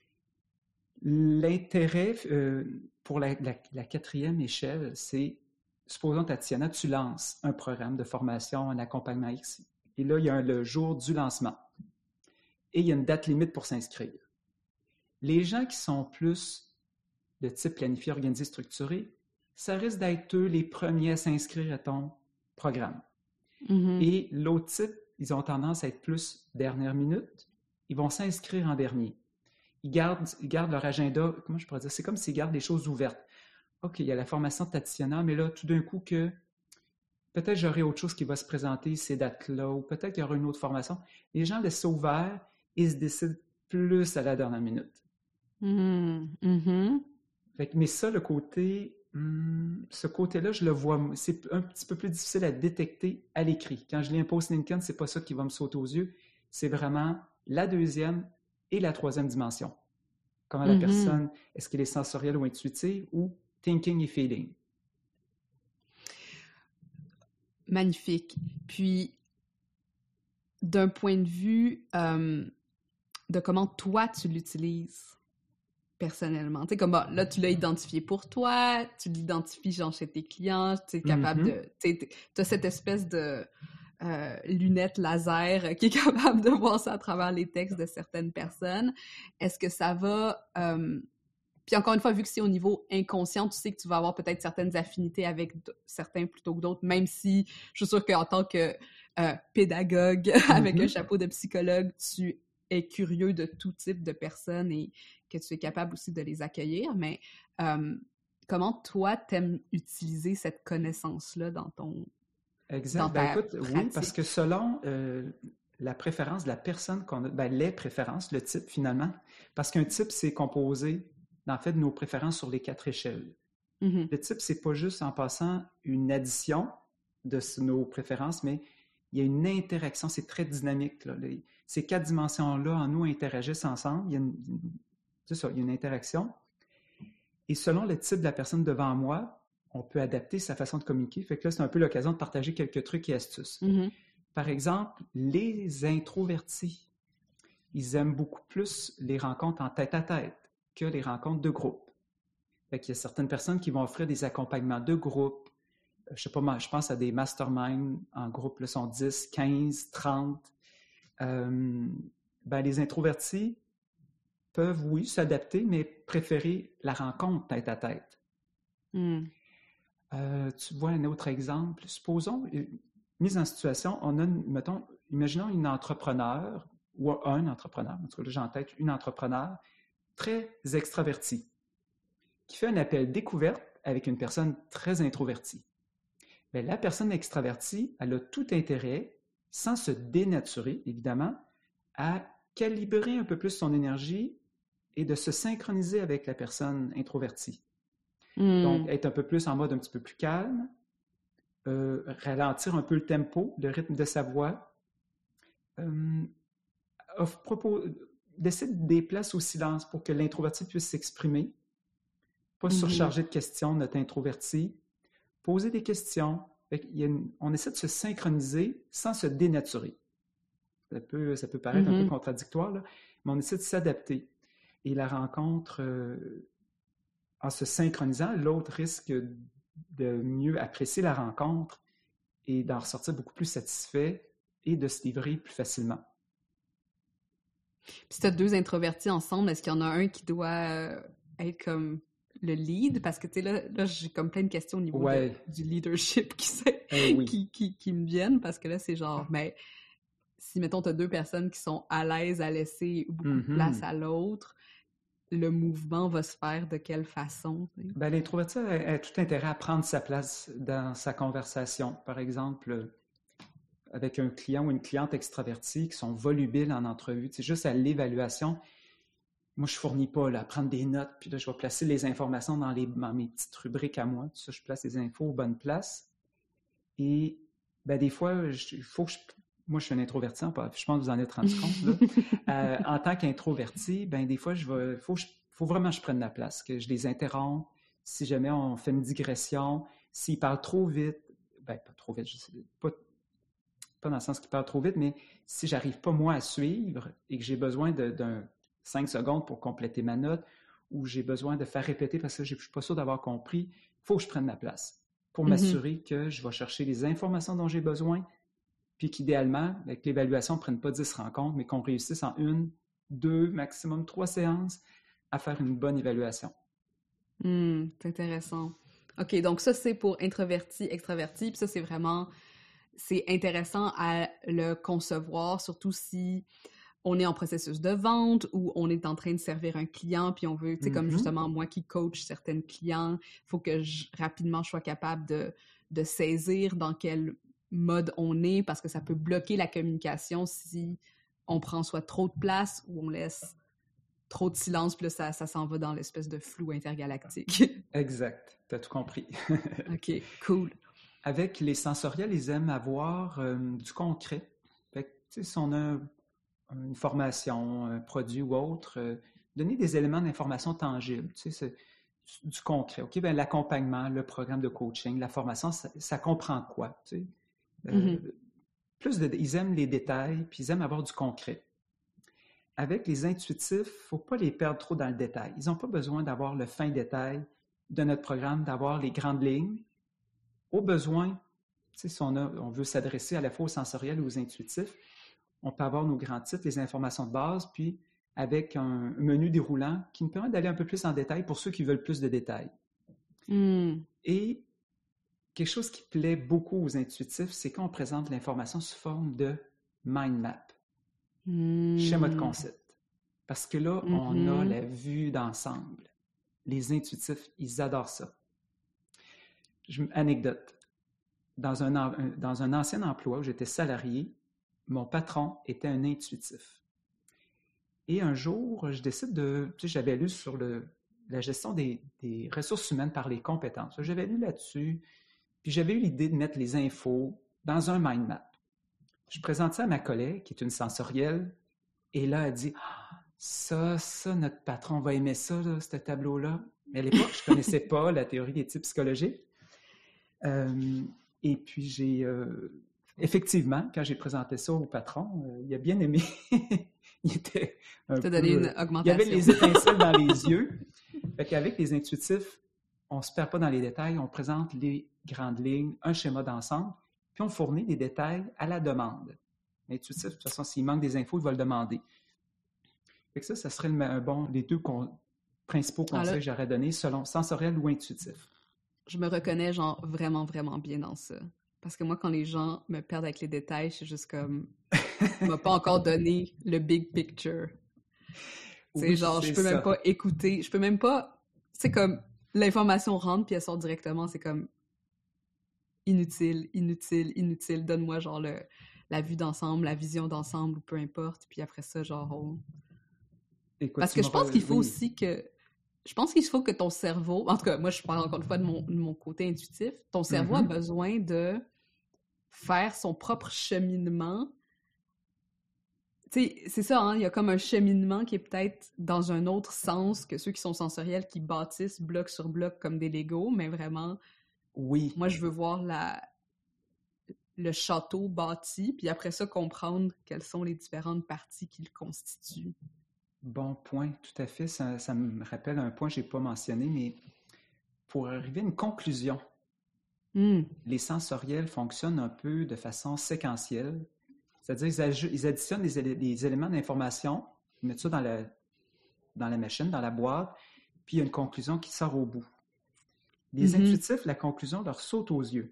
L'intérêt pour la quatrième échelle, c'est, supposons, Tatiana, tu lances un programme de formation, un accompagnement X. Et là, il y a le jour du lancement. et il y a une date limite pour s'inscrire. Les gens qui sont plus de type planifié, organisé, structuré, ça risque d'être eux les premiers à s'inscrire à ton programme. Et l'autre type, ils ont tendance à être plus dernière minute. Ils vont s'inscrire en dernier. Ils gardent leur agenda, comment je pourrais dire? C'est comme s'ils gardent les choses ouvertes. OK, il y a la formation de Tatiana, mais là, tout d'un coup, que peut-être j'aurai autre chose qui va se présenter ces dates-là, ou peut-être qu'il y aura une autre formation. Les gens laissent ça ouvert et se décident plus à la dernière minute. Fait que, mais ça, le côté, ce côté-là, je le vois, c'est un petit peu plus difficile à détecter à l'écrit. Quand je lis un post LinkedIn, c'est pas ça qui va me sauter aux yeux. C'est vraiment la deuxième et la troisième dimension. Comment la personne, est-ce qu'elle est sensorielle ou intuitive, ou thinking et feeling. Magnifique. Puis, d'un point de vue de comment toi, tu l'utilises personnellement. Tu sais, comme, là, tu l'as identifié pour toi, tu l'identifies, genre, chez tes clients, tu es capable de... Tu as cette espèce de lunette laser qui est capable de voir ça à travers les textes de certaines personnes. Est-ce que ça va... Puis encore une fois, vu que c'est au niveau inconscient, tu sais que tu vas avoir peut-être certaines affinités avec certains plutôt que d'autres, même si je suis sûre qu'en tant que pédagogue avec un chapeau de psychologue, tu es curieux de tout type de personnes et que tu es capable aussi de les accueillir. Mais comment toi, t'aimes utiliser cette connaissance-là dans ton... Exact. Dans ta écoute, pratique? oui, parce que selon la préférence de la personne qu'on a, les préférences, le type finalement, parce qu'un type, c'est composé en fait de nos préférences sur les 4 échelles. Le type, c'est pas juste en passant une addition de nos préférences, mais il y a une interaction, c'est très dynamique. Là. Ces 4 dimensions-là en nous interagissent ensemble, c'est ça, il y a une interaction. Et selon le type de la personne devant moi, on peut adapter sa façon de communiquer. Fait que là, c'est un peu l'occasion de partager quelques trucs et astuces. Par exemple, les introvertis, ils aiment beaucoup plus les rencontres en tête-à-tête que les rencontres de groupe. Fait qu'il y a certaines personnes qui vont offrir des accompagnements de groupe. Je sais pas, je pense à des masterminds en groupe, là, sont 10, 15, 30. Les introvertis peuvent, oui, s'adapter, mais préférer la rencontre tête-à-tête. Tu vois un autre exemple. Supposons, mise en situation, on a, imaginons une entrepreneur ou un entrepreneur, en tout cas là j'ai en tête une entrepreneur très extravertie qui fait un appel découverte avec une personne très introvertie. Bien, la personne extravertie, elle a tout intérêt, sans se dénaturer, évidemment, à calibrer un peu plus son énergie et de se synchroniser avec la personne introvertie. Donc, être un peu plus en mode un petit peu plus calme, ralentir un peu le tempo, le rythme de sa voix, décide des places au silence pour que l'introverti puisse s'exprimer, pas surcharger de questions notre introverti, poser des questions. On essaie de se synchroniser sans se dénaturer. Ça peut paraître un peu contradictoire, là, mais on essaie de s'adapter. Et la rencontre, en se synchronisant, l'autre risque de mieux apprécier la rencontre et d'en ressortir beaucoup plus satisfait et de se livrer plus facilement. Puis si tu as 2 introvertis ensemble, est-ce qu'il y en a un qui doit être comme le lead? Parce que, tu sais, là j'ai comme plein de questions au niveau du leadership qui me viennent, parce que là, c'est genre, si, mettons, tu as 2 personnes qui sont à l'aise à laisser beaucoup de place à l'autre, le mouvement va se faire de quelle façon? L'introverti a tout intérêt à prendre sa place dans sa conversation. Par exemple, avec un client ou une cliente extravertie qui sont volubiles en entrevue. C'est juste à l'évaluation. Moi, je ne fournis pas à prendre des notes, puis là, je vais placer les informations dans mes petites rubriques à moi. Tout ça, je place les infos aux bonnes places. Et des fois, moi, je suis un introverti, je pense que vous en êtes rendu compte. Là. En tant qu'introverti, des fois, faut vraiment que je prenne la place, que je les interromps. Si jamais on fait une digression, s'ils parlent trop vite, pas trop vite, je sais pas dans le sens qu'ils parlent trop vite, mais si je n'arrive pas, moi, à suivre et que j'ai besoin d'un 5 secondes pour compléter ma note ou j'ai besoin de faire répéter parce que je ne suis pas sûr d'avoir compris, il faut que je prenne ma place pour m'assurer que je vais chercher les informations dont j'ai besoin puis qu'idéalement, que l'évaluation ne prenne pas 10 rencontres, mais qu'on réussisse en 1, 2, maximum 3 séances à faire une bonne évaluation. C'est intéressant. OK, donc ça, c'est pour introverti, extraverti, puis ça, c'est intéressant à le concevoir, surtout si on est en processus de vente ou on est en train de servir un client, puis on veut, tu sais, comme justement moi qui coach certains clients, il faut que rapidement je sois capable de saisir dans quel mode on est, parce que ça peut bloquer la communication si on prend soit trop de place ou on laisse trop de silence, puis là, ça s'en va dans l'espèce de flou intergalactique. Exact, tu as tout compris. OK, cool. Avec les sensoriels, ils aiment avoir du concret. Fait que, tu sais, si on a une formation, un produit ou autre, donner des éléments d'information tangibles, tu sais, c'est du concret. OK, bien, l'accompagnement, le programme de coaching, la formation, ça comprend quoi, tu sais? Ils aiment les détails, puis ils aiment avoir du concret. Avec les intuitifs, il ne faut pas les perdre trop dans le détail. Ils n'ont pas besoin d'avoir le fin détail de notre programme, d'avoir les grandes lignes. Au besoin, tu sais, si on veut s'adresser à la fois aux sensoriels ou aux intuitifs, on peut avoir nos grands titres, les informations de base, puis avec un menu déroulant qui nous permet d'aller un peu plus en détail pour ceux qui veulent plus de détails. Et quelque chose qui plaît beaucoup aux intuitifs, c'est quand on présente l'information sous forme de mind map, schéma de concept. Parce que là, on a la vue d'ensemble. Les intuitifs, ils adorent ça. Anecdote. Dans un ancien emploi où j'étais salarié, mon patron était un intuitif. Et un jour, je décide tu sais, j'avais lu sur la gestion des ressources humaines par les compétences. J'avais lu là-dessus, puis j'avais eu l'idée de mettre les infos dans un mind map. Je présente ça à ma collègue, qui est une sensorielle, et là, elle dit « Ça, notre patron va aimer ça, là, ce tableau-là. » Mais à l'époque, je ne connaissais pas la théorie des types psychologiques. Et puis, effectivement, quand j'ai présenté ça au patron, il a bien aimé. Il était un peu... donné une augmentation. Il y avait les étincelles dans les yeux. Fait qu'avec les intuitifs, on ne se perd pas dans les détails, on présente les grandes lignes, un schéma d'ensemble, puis on fournit des détails à la demande. L'intuitif, de toute façon, s'il manque des infos, il va le demander. Fait que ça serait les deux principaux conseils que j'aurais donnés selon sensoriel ou intuitif. Je me reconnais genre vraiment, vraiment bien dans ça. Parce que moi, quand les gens me perdent avec les détails, je suis juste comme... On m'a pas encore donné le big picture. Oui, genre, je peux même pas écouter, je peux même pas... C'est comme, l'information rentre puis elle sort directement, c'est comme inutile, donne-moi genre la vue d'ensemble, la vision d'ensemble, ou peu importe, puis après ça, genre... Écoute, parce que je pense qu'il faut aussi que... Je pense qu'il faut que ton cerveau... En tout cas, moi, je parle encore une fois de mon côté intuitif. Ton cerveau a besoin de faire son propre cheminement. Tu sais, c'est ça, hein? Il y a comme un cheminement qui est peut-être dans un autre sens que ceux qui sont sensoriels, qui bâtissent bloc sur bloc comme des Legos, mais vraiment... Oui. Moi, je veux voir le château bâti, puis après ça, comprendre quelles sont les différentes parties qui le constituent. Bon point, tout à fait. Ça me rappelle un point que je n'ai pas mentionné, mais pour arriver à une conclusion, les sensoriels fonctionnent un peu de façon séquentielle. C'est-à-dire ils additionnent des éléments d'information, ils mettent ça dans la machine, dans la boîte, puis il y a une conclusion qui sort au bout. Les intuitifs, la conclusion leur saute aux yeux.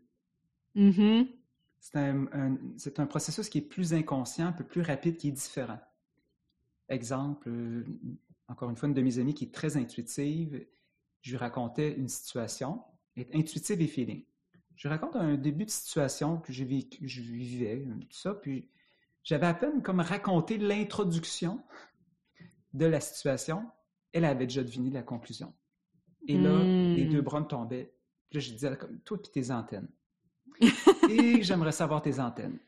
C'est un processus qui est plus inconscient, un peu plus rapide, qui est différent. Exemple, encore une fois, une de mes amies qui est très intuitive, je lui racontais une situation, intuitive et feeling. Je lui raconte un début de situation que je vivais, tout ça, puis j'avais à peine comme raconté l'introduction de la situation, elle avait déjà deviné la conclusion. Et là, les deux bras me tombaient. Puis là, je disais, comme toi puis tes antennes. Et j'aimerais savoir tes antennes.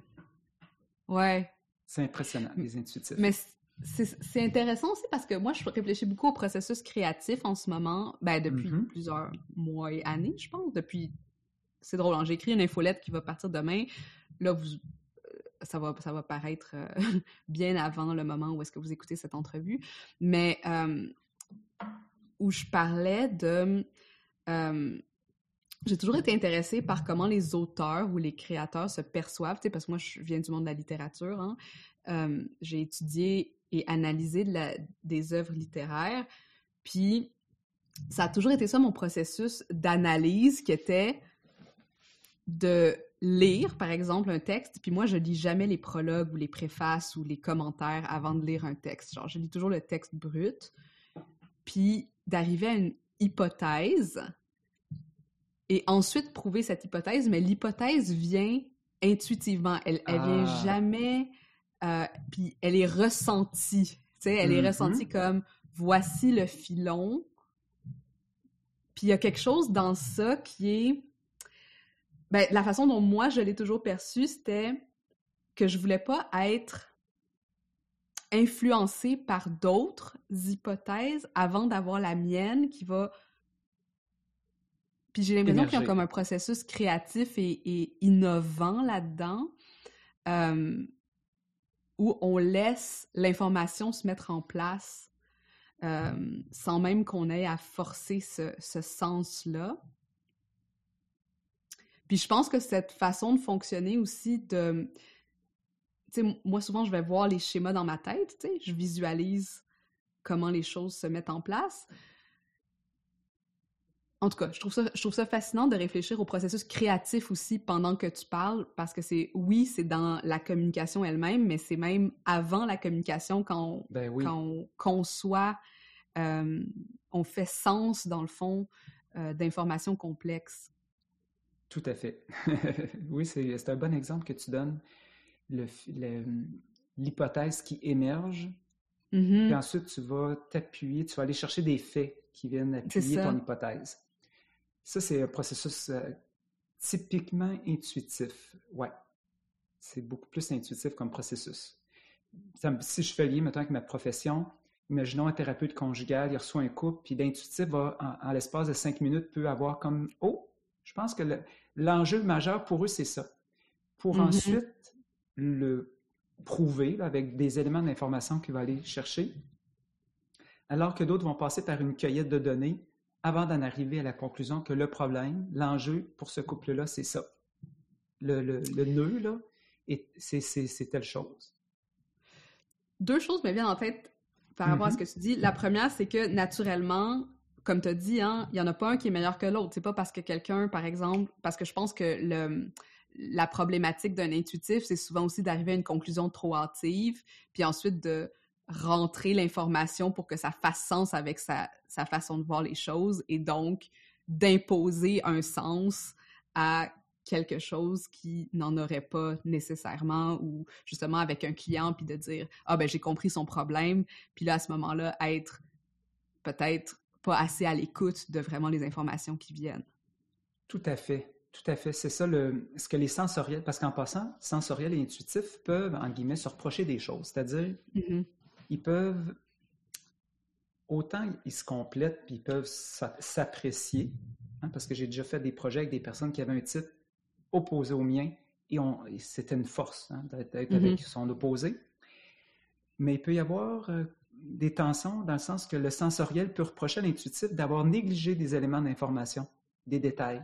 Ouais. C'est impressionnant, les intuitifs. Mais c'est intéressant aussi parce que moi, je réfléchis beaucoup au processus créatif en ce moment, depuis plusieurs mois et années, je pense. C'est drôle, hein, j'ai écrit une infolette qui va partir demain. Là, ça va paraître bien avant le moment où est-ce que vous écoutez cette entrevue. Mais où je parlais de j'ai toujours été intéressée par comment les auteurs ou les créateurs se perçoivent, tu sais, parce que moi, je viens du monde de la littérature, hein. J'ai étudié et analysé des œuvres littéraires, puis ça a toujours été ça mon processus d'analyse, qui était de lire, par exemple, un texte, puis moi, je lis jamais les prologues ou les préfaces ou les commentaires avant de lire un texte. Genre, je lis toujours le texte brut, puis d'arriver à une hypothèse et ensuite prouver cette hypothèse, mais l'hypothèse vient intuitivement. Elle vient jamais... puis elle est ressentie. Tu sais, elle est ressentie comme « voici le filon ». Puis il y a quelque chose dans ça qui est... Ben, la façon dont moi, je l'ai toujours perçu, c'était que je voulais pas être influencée par d'autres hypothèses avant d'avoir la mienne qui va... Puis j'ai l'impression qu'il y a comme un processus créatif et innovant là-dedans, où on laisse l'information se mettre en place sans même qu'on ait à forcer ce sens-là. Puis je pense que cette façon de fonctionner aussi de... Tu sais, moi, souvent, je vais voir les schémas dans ma tête, tu sais, je visualise comment les choses se mettent en place. En tout cas, je trouve ça fascinant de réfléchir au processus créatif aussi pendant que tu parles, parce que c'est dans la communication elle-même, mais c'est même avant la communication quand on conçoit, on fait sens, dans le fond, d'informations complexes. Tout à fait. Oui, c'est un bon exemple que tu donnes. L'hypothèse qui émerge, puis ensuite tu vas t'appuyer, tu vas aller chercher des faits qui viennent appuyer ton hypothèse. Ça, c'est un processus typiquement intuitif. Ouais, c'est beaucoup plus intuitif comme processus. Si je fais lier, maintenant, avec ma profession, imaginons un thérapeute conjugal, il reçoit un couple, puis l'intuitif va, en l'espace de 5 minutes, peut avoir comme « Oh, je pense que l'enjeu majeur pour eux, c'est ça. » Pour ensuite le prouver là, avec des éléments d'information qu'il va aller chercher, alors que d'autres vont passer par une cueillette de données avant d'en arriver à la conclusion que le problème, l'enjeu pour ce couple-là, c'est ça. Le nœud, là, c'est telle chose. Deux choses me viennent en tête par rapport à ce que tu dis. La première, c'est que naturellement, comme tu as dit, hein, il n'y en a pas un qui est meilleur que l'autre. C'est pas parce que quelqu'un, par exemple, parce que je pense que la problématique d'un intuitif, c'est souvent aussi d'arriver à une conclusion trop hâtive, puis ensuite de rentrer l'information pour que ça fasse sens avec sa façon de voir les choses, et donc d'imposer un sens à quelque chose qui n'en aurait pas nécessairement, ou justement avec un client, puis de dire « Ah, ben j'ai compris son problème », puis là, à ce moment-là, être peut-être pas assez à l'écoute de vraiment les informations qui viennent. Tout à fait. Tout à fait. C'est ça ce que les sensoriels, parce qu'en passant, sensoriels et intuitifs peuvent, en guillemets, se reprocher des choses. C'est-à-dire, ils peuvent, autant ils se complètent, puis ils peuvent s'apprécier, hein, parce que j'ai déjà fait des projets avec des personnes qui avaient un type opposé au mien, et c'était une force, hein, d'être avec son opposé. Mais il peut y avoir des tensions dans le sens que le sensoriel peut reprocher à l'intuitif d'avoir négligé des éléments d'information, des détails.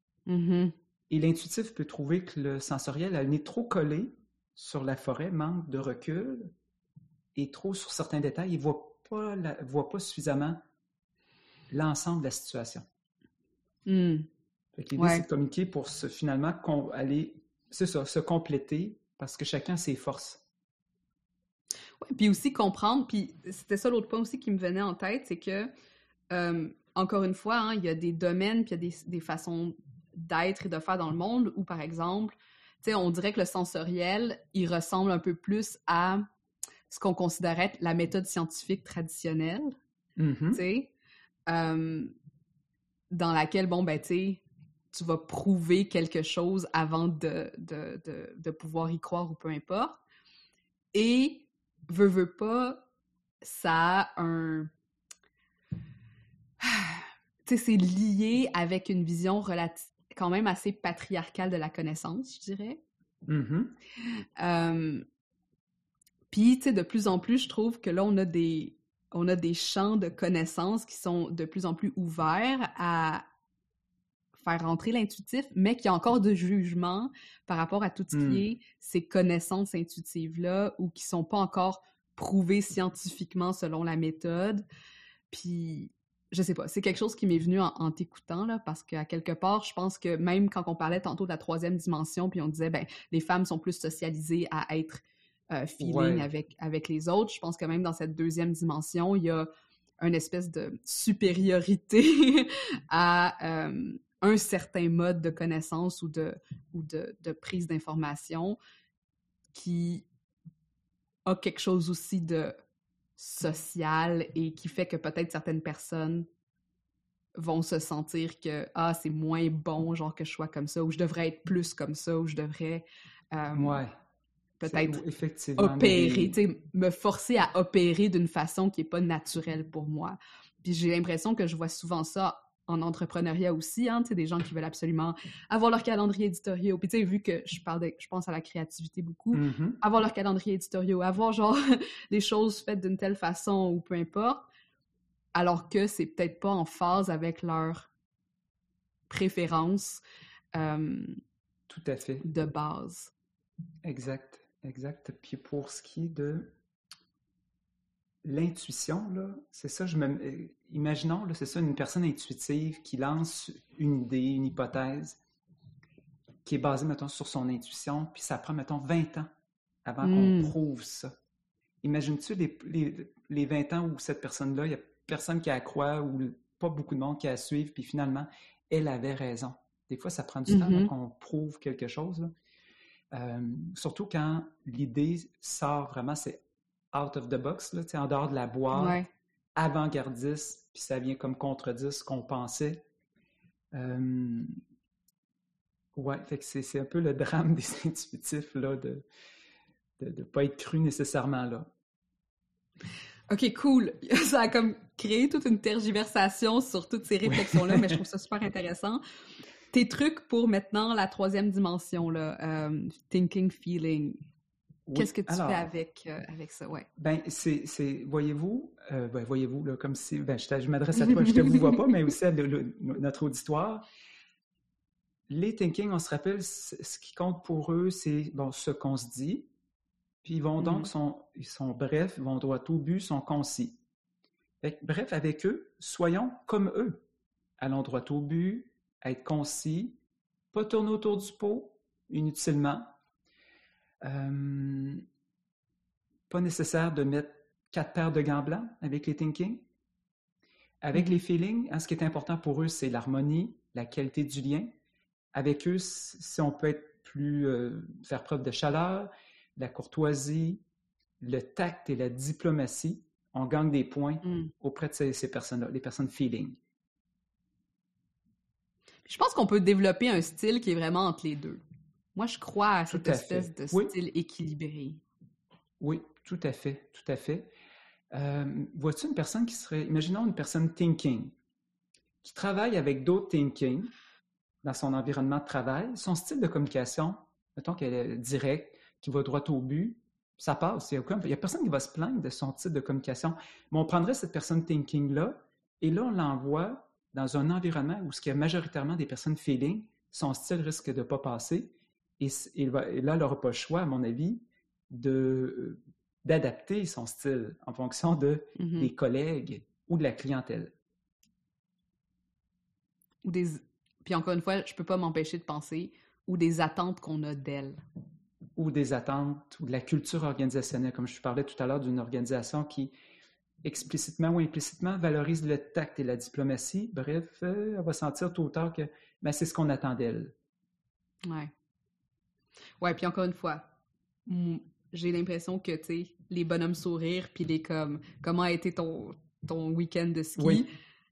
Et l'intuitif peut trouver que le sensoriel a le nez trop collé sur la forêt, manque de recul, et trop sur certains détails, il ne voit pas suffisamment l'ensemble de la situation. L'idée, c'est de communiquer pour finalement se compléter, parce que chacun a ses forces. Oui, puis aussi comprendre, puis c'était ça l'autre point aussi qui me venait en tête, c'est que, encore une fois, hein, il y a des domaines, puis il y a des façons d'être et de faire dans le monde où, par exemple, tu sais, on dirait que le sensoriel, il ressemble un peu plus à ce qu'on considérait être la méthode scientifique traditionnelle, tu sais, dans laquelle, bon, ben, tu sais, tu vas prouver quelque chose avant de pouvoir y croire ou peu importe. Et, veut pas, ça a un... Tu sais, c'est lié avec une vision quand même assez patriarcale de la connaissance, je dirais. Puis, tu sais, de plus en plus, je trouve que là, on a des champs de connaissances qui sont de plus en plus ouverts à faire rentrer l'intuitif, mais qu'il y a encore de jugement par rapport à tout ce qui est ces connaissances intuitives-là ou qui sont pas encore prouvées scientifiquement selon la méthode. Puis, je sais pas, c'est quelque chose qui m'est venu en t'écoutant, là, parce qu'à quelque part, je pense que même quand on parlait tantôt de la 3e dimension, puis on disait, ben, les femmes sont plus socialisées à être feeling avec les autres, je pense que même dans cette 2e dimension, il y a une espèce de supériorité à un certain mode de connaissance ou de prise d'information qui a quelque chose aussi de social et qui fait que peut-être certaines personnes vont se sentir que « Ah, c'est moins bon, genre que je sois comme ça » ou « Je devrais être plus comme ça » ou « Je devrais peut-être opérer, tu sais, me forcer à opérer d'une façon qui n'est pas naturelle pour moi. » Puis j'ai l'impression que je vois souvent ça en entrepreneuriat aussi, hein, tu sais, des gens qui veulent absolument avoir leur calendrier éditorial. Puis tu sais, vu que je pense à la créativité beaucoup, avoir leur calendrier éditorial, avoir genre des choses faites d'une telle façon ou peu importe, alors que c'est peut-être pas en phase avec leurs préférences tout à fait de base. Exact. Puis pour ce qui est de l'intuition, là, c'est ça, imaginons, là, c'est ça, une personne intuitive qui lance une idée, une hypothèse, qui est basée, mettons, sur son intuition, puis ça prend, mettons, 20 ans avant qu'on prouve ça. Imagines-tu les 20 ans où cette personne-là, il n'y a personne qui la croit ou pas beaucoup de monde qui la suive, puis finalement, elle avait raison. Des fois, ça prend du temps là, qu'on prouve quelque chose, là. Surtout quand l'idée sort vraiment, c'est out of the box, là, en dehors de la boîte, avant-gardiste, puis ça vient comme contredire ce qu'on pensait. Fait que c'est un peu le drame des intuitifs, là, de ne pas être cru nécessairement, là. OK, cool. Ça a comme créé toute une tergiversation sur toutes ces réflexions-là, mais je trouve ça super intéressant. Tes trucs pour maintenant la 3e dimension, là, thinking, feeling, qu'est-ce que tu fais avec ça? Ouais. Ben, voyez-vous, là, comme si, je m'adresse à toi, je te vous vois pas, mais aussi à notre auditoire. Les thinking, on se rappelle, ce qui compte pour eux, c'est ce qu'on se dit, puis ils vont donc, ils sont brefs, ils vont droit au but, sont concis. Fait que, bref, avec eux, soyons comme eux. Allons droit au but, être concis, pas tourner autour du pot inutilement. Pas nécessaire de mettre 4 paires de gants blancs avec les thinking. Avec les feelings, ce qui est important pour eux, c'est l'harmonie, la qualité du lien. Avec eux, si on peut être plus faire preuve de chaleur, de la courtoisie, le tact et la diplomatie, on gagne des points auprès de ces personnes-là, les personnes feeling. Je pense qu'on peut développer un style qui est vraiment entre les deux. Moi, je crois à cette espèce de style équilibré. Oui, tout à fait. Vois-tu une personne qui serait, imaginons une personne thinking, qui travaille avec d'autres thinking dans son environnement de travail, son style de communication, mettons qu'elle est directe, qui va droit au but, ça passe. Il n'y a personne qui va se plaindre de son type de communication. Mais on prendrait cette personne thinking-là, et là, on l'envoie dans un environnement où il y a majoritairement des personnes feeling, son style risque de ne pas passer, et là, elle n'aura pas le choix, à mon avis, d'adapter son style en fonction des collègues ou de la clientèle. Puis encore une fois, je ne peux pas m'empêcher de penser, ou des attentes qu'on a d'elle. Ou des attentes, ou de la culture organisationnelle, comme je parlais tout à l'heure d'une organisation qui, explicitement ou implicitement, valorise le tact et la diplomatie. Bref, elle va sentir tôt ou tard que c'est ce qu'on attend d'elle. Ouais, puis encore une fois, j'ai l'impression que, tu sais, les bonhommes sourires, puis les comment a été ton week-end de ski,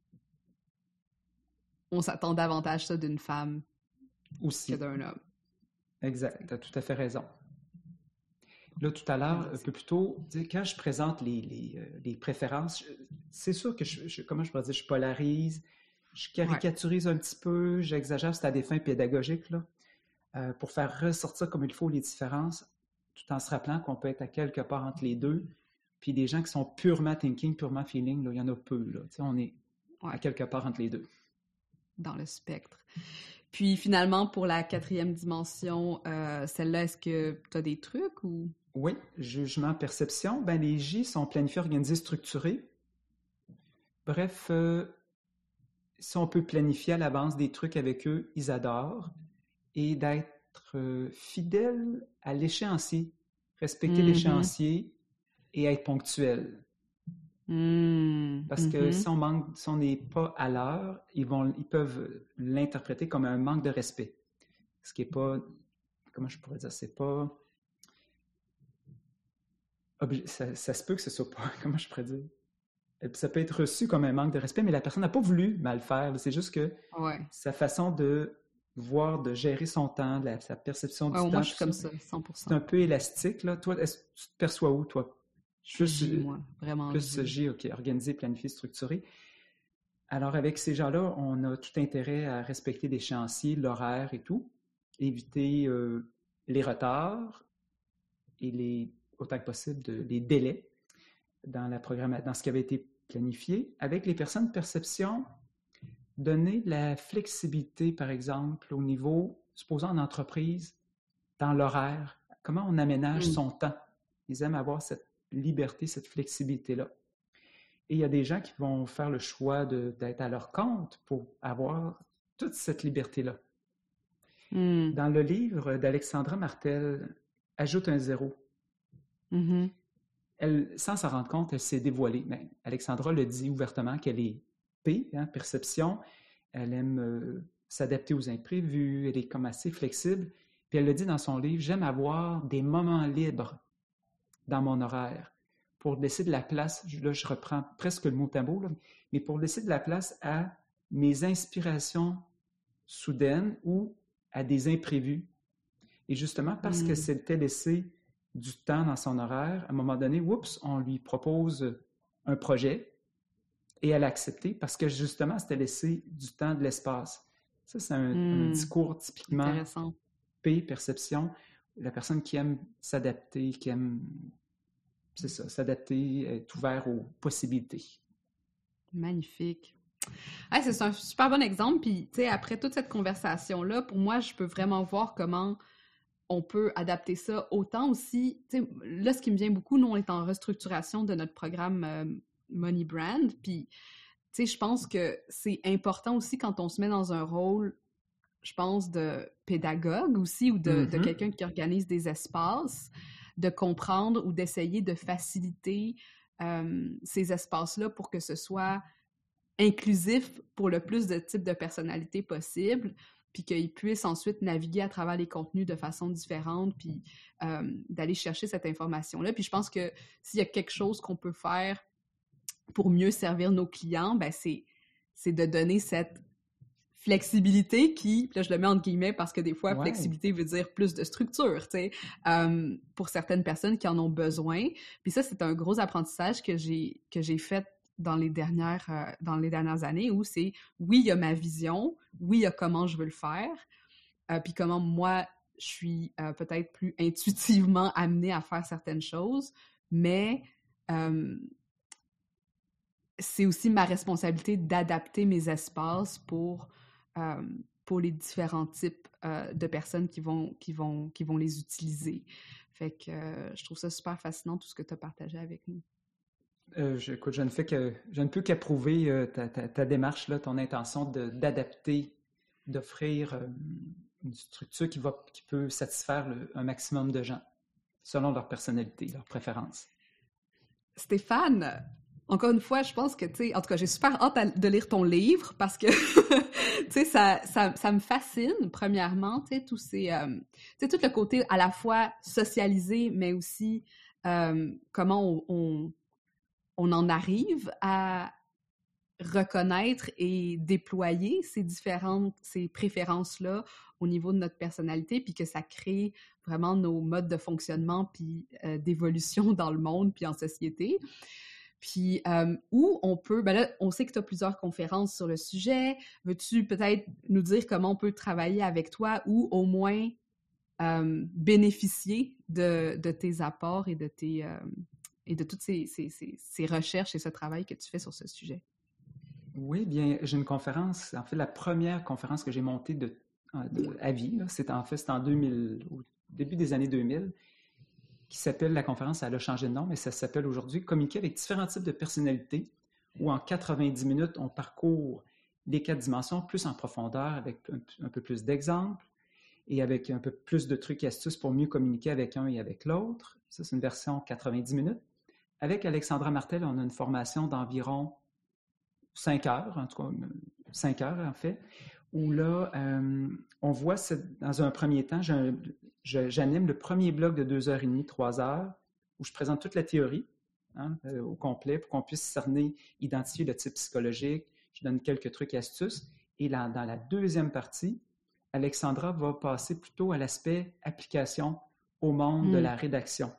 on s'attend davantage ça d'une femme aussi que d'un homme. Exact, tu as tout à fait raison. Là, tout à l'heure, un peu plus tôt, quand je présente les préférences, c'est sûr que comment je pourrais dire, je polarise, je caricaturise un petit peu, j'exagère, c'est à des fins pédagogiques, là, pour faire ressortir comme il faut les différences, tout en se rappelant qu'on peut être à quelque part entre les deux. Puis des gens qui sont purement thinking, purement feeling, là, il y en a peu. Là, on est à quelque part entre les deux. dans le spectre. Puis finalement, pour la 4e dimension, celle-là, est-ce que tu as des trucs ou... Oui, jugement, perception. Ben, les J sont planifiés, organisés, structurés. Bref, si on peut planifier à l'avance des trucs avec eux, ils adorent. Et d'être fidèle à l'échéancier, respecter l'échéancier et être ponctuel. Parce que si on n'est pas à l'heure, ils peuvent l'interpréter comme un manque de respect. Ce qui n'est pas, comment je pourrais dire, c'est pas... Ça se peut que ce soit pas, comment je pourrais dire? Ça peut être reçu comme un manque de respect, mais la personne n'a pas voulu mal faire. C'est juste que sa façon de voir, de gérer son temps, sa perception du temps... Moi, je suis comme ça, 100%. C'est un peu élastique, là. Toi, est-ce que tu te perçois où, toi? J, moi, vraiment plus J, OK, organisé, planifié, structuré. Alors, avec ces gens-là, on a tout intérêt à respecter l'échéancier, l'horaire et tout, éviter les retards et autant que possible les délais dans ce qui avait été planifié. Avec les personnes de perception, donner de la flexibilité, par exemple, au niveau, supposons en entreprise, dans l'horaire, comment on aménage son temps. Ils aiment avoir cette liberté, cette flexibilité-là. Et il y a des gens qui vont faire le choix d'être à leur compte pour avoir toute cette liberté-là. Dans le livre d'Alexandra Martel, « Ajoute un zéro », elle, sans s'en rendre compte, elle s'est dévoilée. Mais Alexandra le dit ouvertement qu'elle est P, perception, elle aime s'adapter aux imprévus, elle est comme assez flexible. Puis elle le dit dans son livre, « J'aime avoir des moments libres dans mon horaire pour laisser de la place, là je reprends presque le mot à mot, mais pour laisser de la place à mes inspirations soudaines ou à des imprévus. » Et justement, parce que c'était laissé du temps dans son horaire, à un moment donné, on lui propose un projet et elle a accepté parce que justement, c'était laissé du temps, de l'espace. Ça, c'est un discours typiquement P, perception. La personne qui aime s'adapter, qui aime, c'est ça, s'adapter, être ouvert aux possibilités. Magnifique. Ouais, c'est un super bon exemple. Puis, tu sais, après toute cette conversation-là, pour moi, je peux vraiment voir comment on peut adapter ça autant aussi. Tu sais, là, ce qui me vient beaucoup, nous, on est en restructuration de notre programme Money Brand. Puis, tu sais, je pense que c'est important aussi quand on se met dans un rôle, je pense, de pédagogue aussi ou de quelqu'un qui organise des espaces, de comprendre ou d'essayer de faciliter ces espaces-là pour que ce soit inclusif pour le plus de types de personnalités possible, puis qu'ils puissent ensuite naviguer à travers les contenus de façon différente, puis d'aller chercher cette information-là. Puis je pense que s'il y a quelque chose qu'on peut faire pour mieux servir nos clients, ben c'est de donner cette flexibilité qui, là je le mets entre guillemets parce que des fois, flexibilité veut dire plus de structure, tu sais, pour certaines personnes qui en ont besoin. Puis ça, c'est un gros apprentissage que j'ai fait dans les dernières années où c'est, oui, il y a ma vision, oui, il y a comment je veux le faire, puis comment moi, je suis peut-être plus intuitivement amenée à faire certaines choses, mais c'est aussi ma responsabilité d'adapter mes espaces pour les différents types de personnes qui vont les utiliser. Fait que je trouve ça super fascinant, tout ce que tu as partagé avec nous. Écoute, je ne peux qu'approuver ta démarche, là, ton intention d'adapter, d'offrir une structure qui peut satisfaire un maximum de gens, selon leur personnalité, leurs préférences. Stéphane, encore une fois, je pense que, tu sais, en tout cas, j'ai super hâte de lire ton livre parce que, tu sais, ça me fascine, premièrement, tu sais, tout le côté à la fois socialisé, mais aussi comment on en arrive à reconnaître et déployer ces préférences-là au niveau de notre personnalité, puis que ça crée vraiment nos modes de fonctionnement puis d'évolution dans le monde puis en société. Puis où on peut... Ben là, on sait que tu as plusieurs conférences sur le sujet. Veux-tu peut-être nous dire comment on peut travailler avec toi ou au moins bénéficier de tes apports et de toutes ces recherches et ce travail que tu fais sur ce sujet? Oui, bien, j'ai une conférence, en fait, la première conférence que j'ai montée à vie, là, c'est en 2000, au début des années 2000, qui s'appelle, la conférence, elle a changé de nom, mais ça s'appelle aujourd'hui « Communiquer avec différents types de personnalités », où en 90 minutes, on parcourt les 4 dimensions plus en profondeur, avec un peu plus d'exemples et avec un peu plus de trucs et astuces pour mieux communiquer avec un et avec l'autre. Ça, c'est une version 90 minutes. Avec Alexandra Martel, on a une formation d'environ 5 heures, en tout cas 5 heures en fait, où là, on voit, dans un premier temps, j'anime le premier bloc de 2h30, 3 heures, où je présente toute la théorie au complet pour qu'on puisse cerner, identifier le type psychologique. Je donne quelques trucs et astuces. Et dans la deuxième partie, Alexandra va passer plutôt à l'aspect application au monde de la rédaction.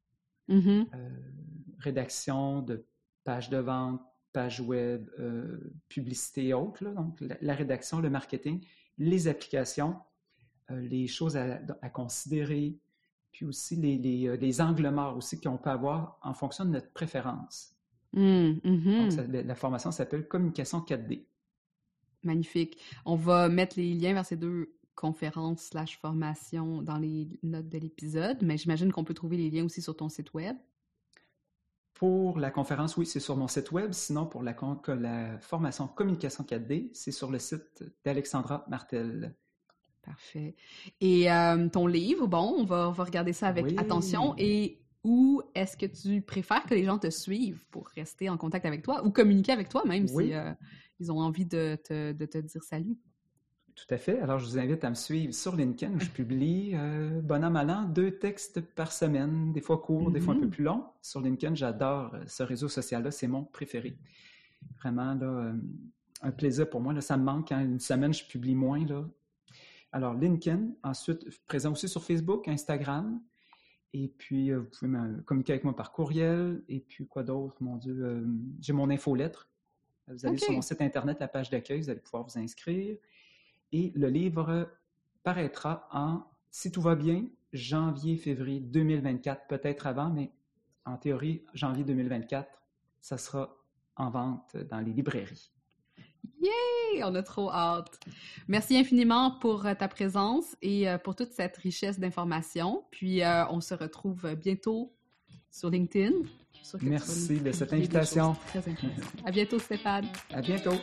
Rédaction de pages de vente, pages web, publicité et autres. Là. Donc, la rédaction, le marketing, les applications, les choses à considérer, puis aussi les angles morts aussi qu'on peut avoir en fonction de notre préférence. Donc, la formation s'appelle Communication 4D. Magnifique. On va mettre les liens vers ces 2 conférences/formations dans les notes de l'épisode, mais j'imagine qu'on peut trouver les liens aussi sur ton site web. Pour la conférence, oui, c'est sur mon site web. Sinon, pour la formation Communication 4D, c'est sur le site d'Alexandra Martel. Parfait. Et ton livre, bon, on va regarder ça avec attention. Et où est-ce que tu préfères que les gens te suivent pour rester en contact avec toi ou communiquer avec toi, même si ils ont envie de te dire salut? Tout à fait. Alors, je vous invite à me suivre sur LinkedIn où je publie, bon an, mal an, 2 textes par semaine, des fois courts, des fois un peu plus longs. Sur LinkedIn, j'adore ce réseau social-là, c'est mon préféré. Vraiment, là, un plaisir pour moi. Là, ça me manque quand une semaine, je publie moins. Là. Alors, LinkedIn, ensuite, présent aussi sur Facebook, Instagram. Et puis, vous pouvez communiquer avec moi par courriel. Et puis, quoi d'autre? Mon Dieu, j'ai mon infolettre. Vous allez sur mon site Internet, la page d'accueil, vous allez pouvoir vous inscrire. Et le livre paraîtra si tout va bien, janvier-février 2024, peut-être avant, mais en théorie, janvier 2024, ça sera en vente dans les librairies. Yay! On a trop hâte! Merci infiniment pour ta présence et pour toute cette richesse d'informations. Puis, on se retrouve bientôt sur LinkedIn. Merci de cette invitation. Très intéressant. À bientôt, Stéphane. À bientôt.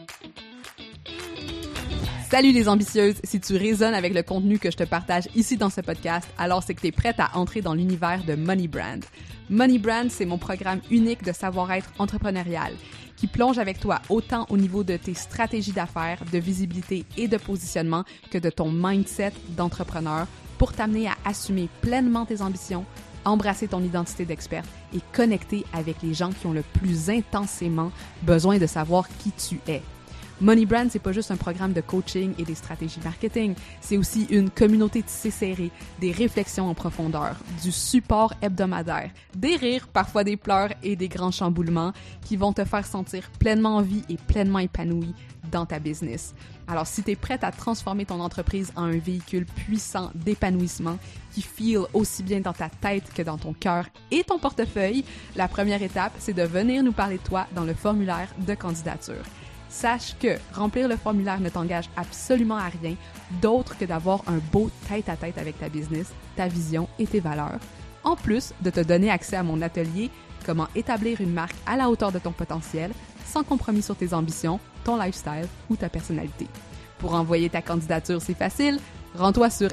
Salut les ambitieuses! Si tu résonnes avec le contenu que je te partage ici dans ce podcast, alors c'est que tu es prête à entrer dans l'univers de Money Brand. Money Brand, c'est mon programme unique de savoir-être entrepreneurial qui plonge avec toi autant au niveau de tes stratégies d'affaires, de visibilité et de positionnement que de ton mindset d'entrepreneur pour t'amener à assumer pleinement tes ambitions, embrasser ton identité d'experte et connecter avec les gens qui ont le plus intensément besoin de savoir qui tu es. Money Brand, c'est pas juste un programme de coaching et des stratégies marketing, c'est aussi une communauté tissée serrée, des réflexions en profondeur, du support hebdomadaire, des rires, parfois des pleurs et des grands chamboulements qui vont te faire sentir pleinement en vie et pleinement épanoui dans ta business. Alors, si tu es prête à transformer ton entreprise en un véhicule puissant d'épanouissement qui feel aussi bien dans ta tête que dans ton cœur et ton portefeuille, la première étape, c'est de venir nous parler de toi dans le formulaire de candidature. Sache que remplir le formulaire ne t'engage absolument à rien d'autre que d'avoir un beau tête-à-tête avec ta business, ta vision et tes valeurs, en plus de te donner accès à mon atelier « Comment établir une marque à la hauteur de ton potentiel, sans compromis sur tes ambitions, ton lifestyle ou ta personnalité. » Pour envoyer ta candidature, c'est facile. Rends-toi sur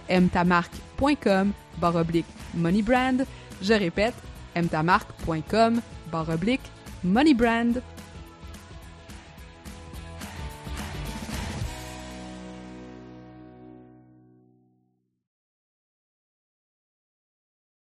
aime-ta-marque.com/moneybrand. Je répète, aime-ta-marque.com/moneybrand.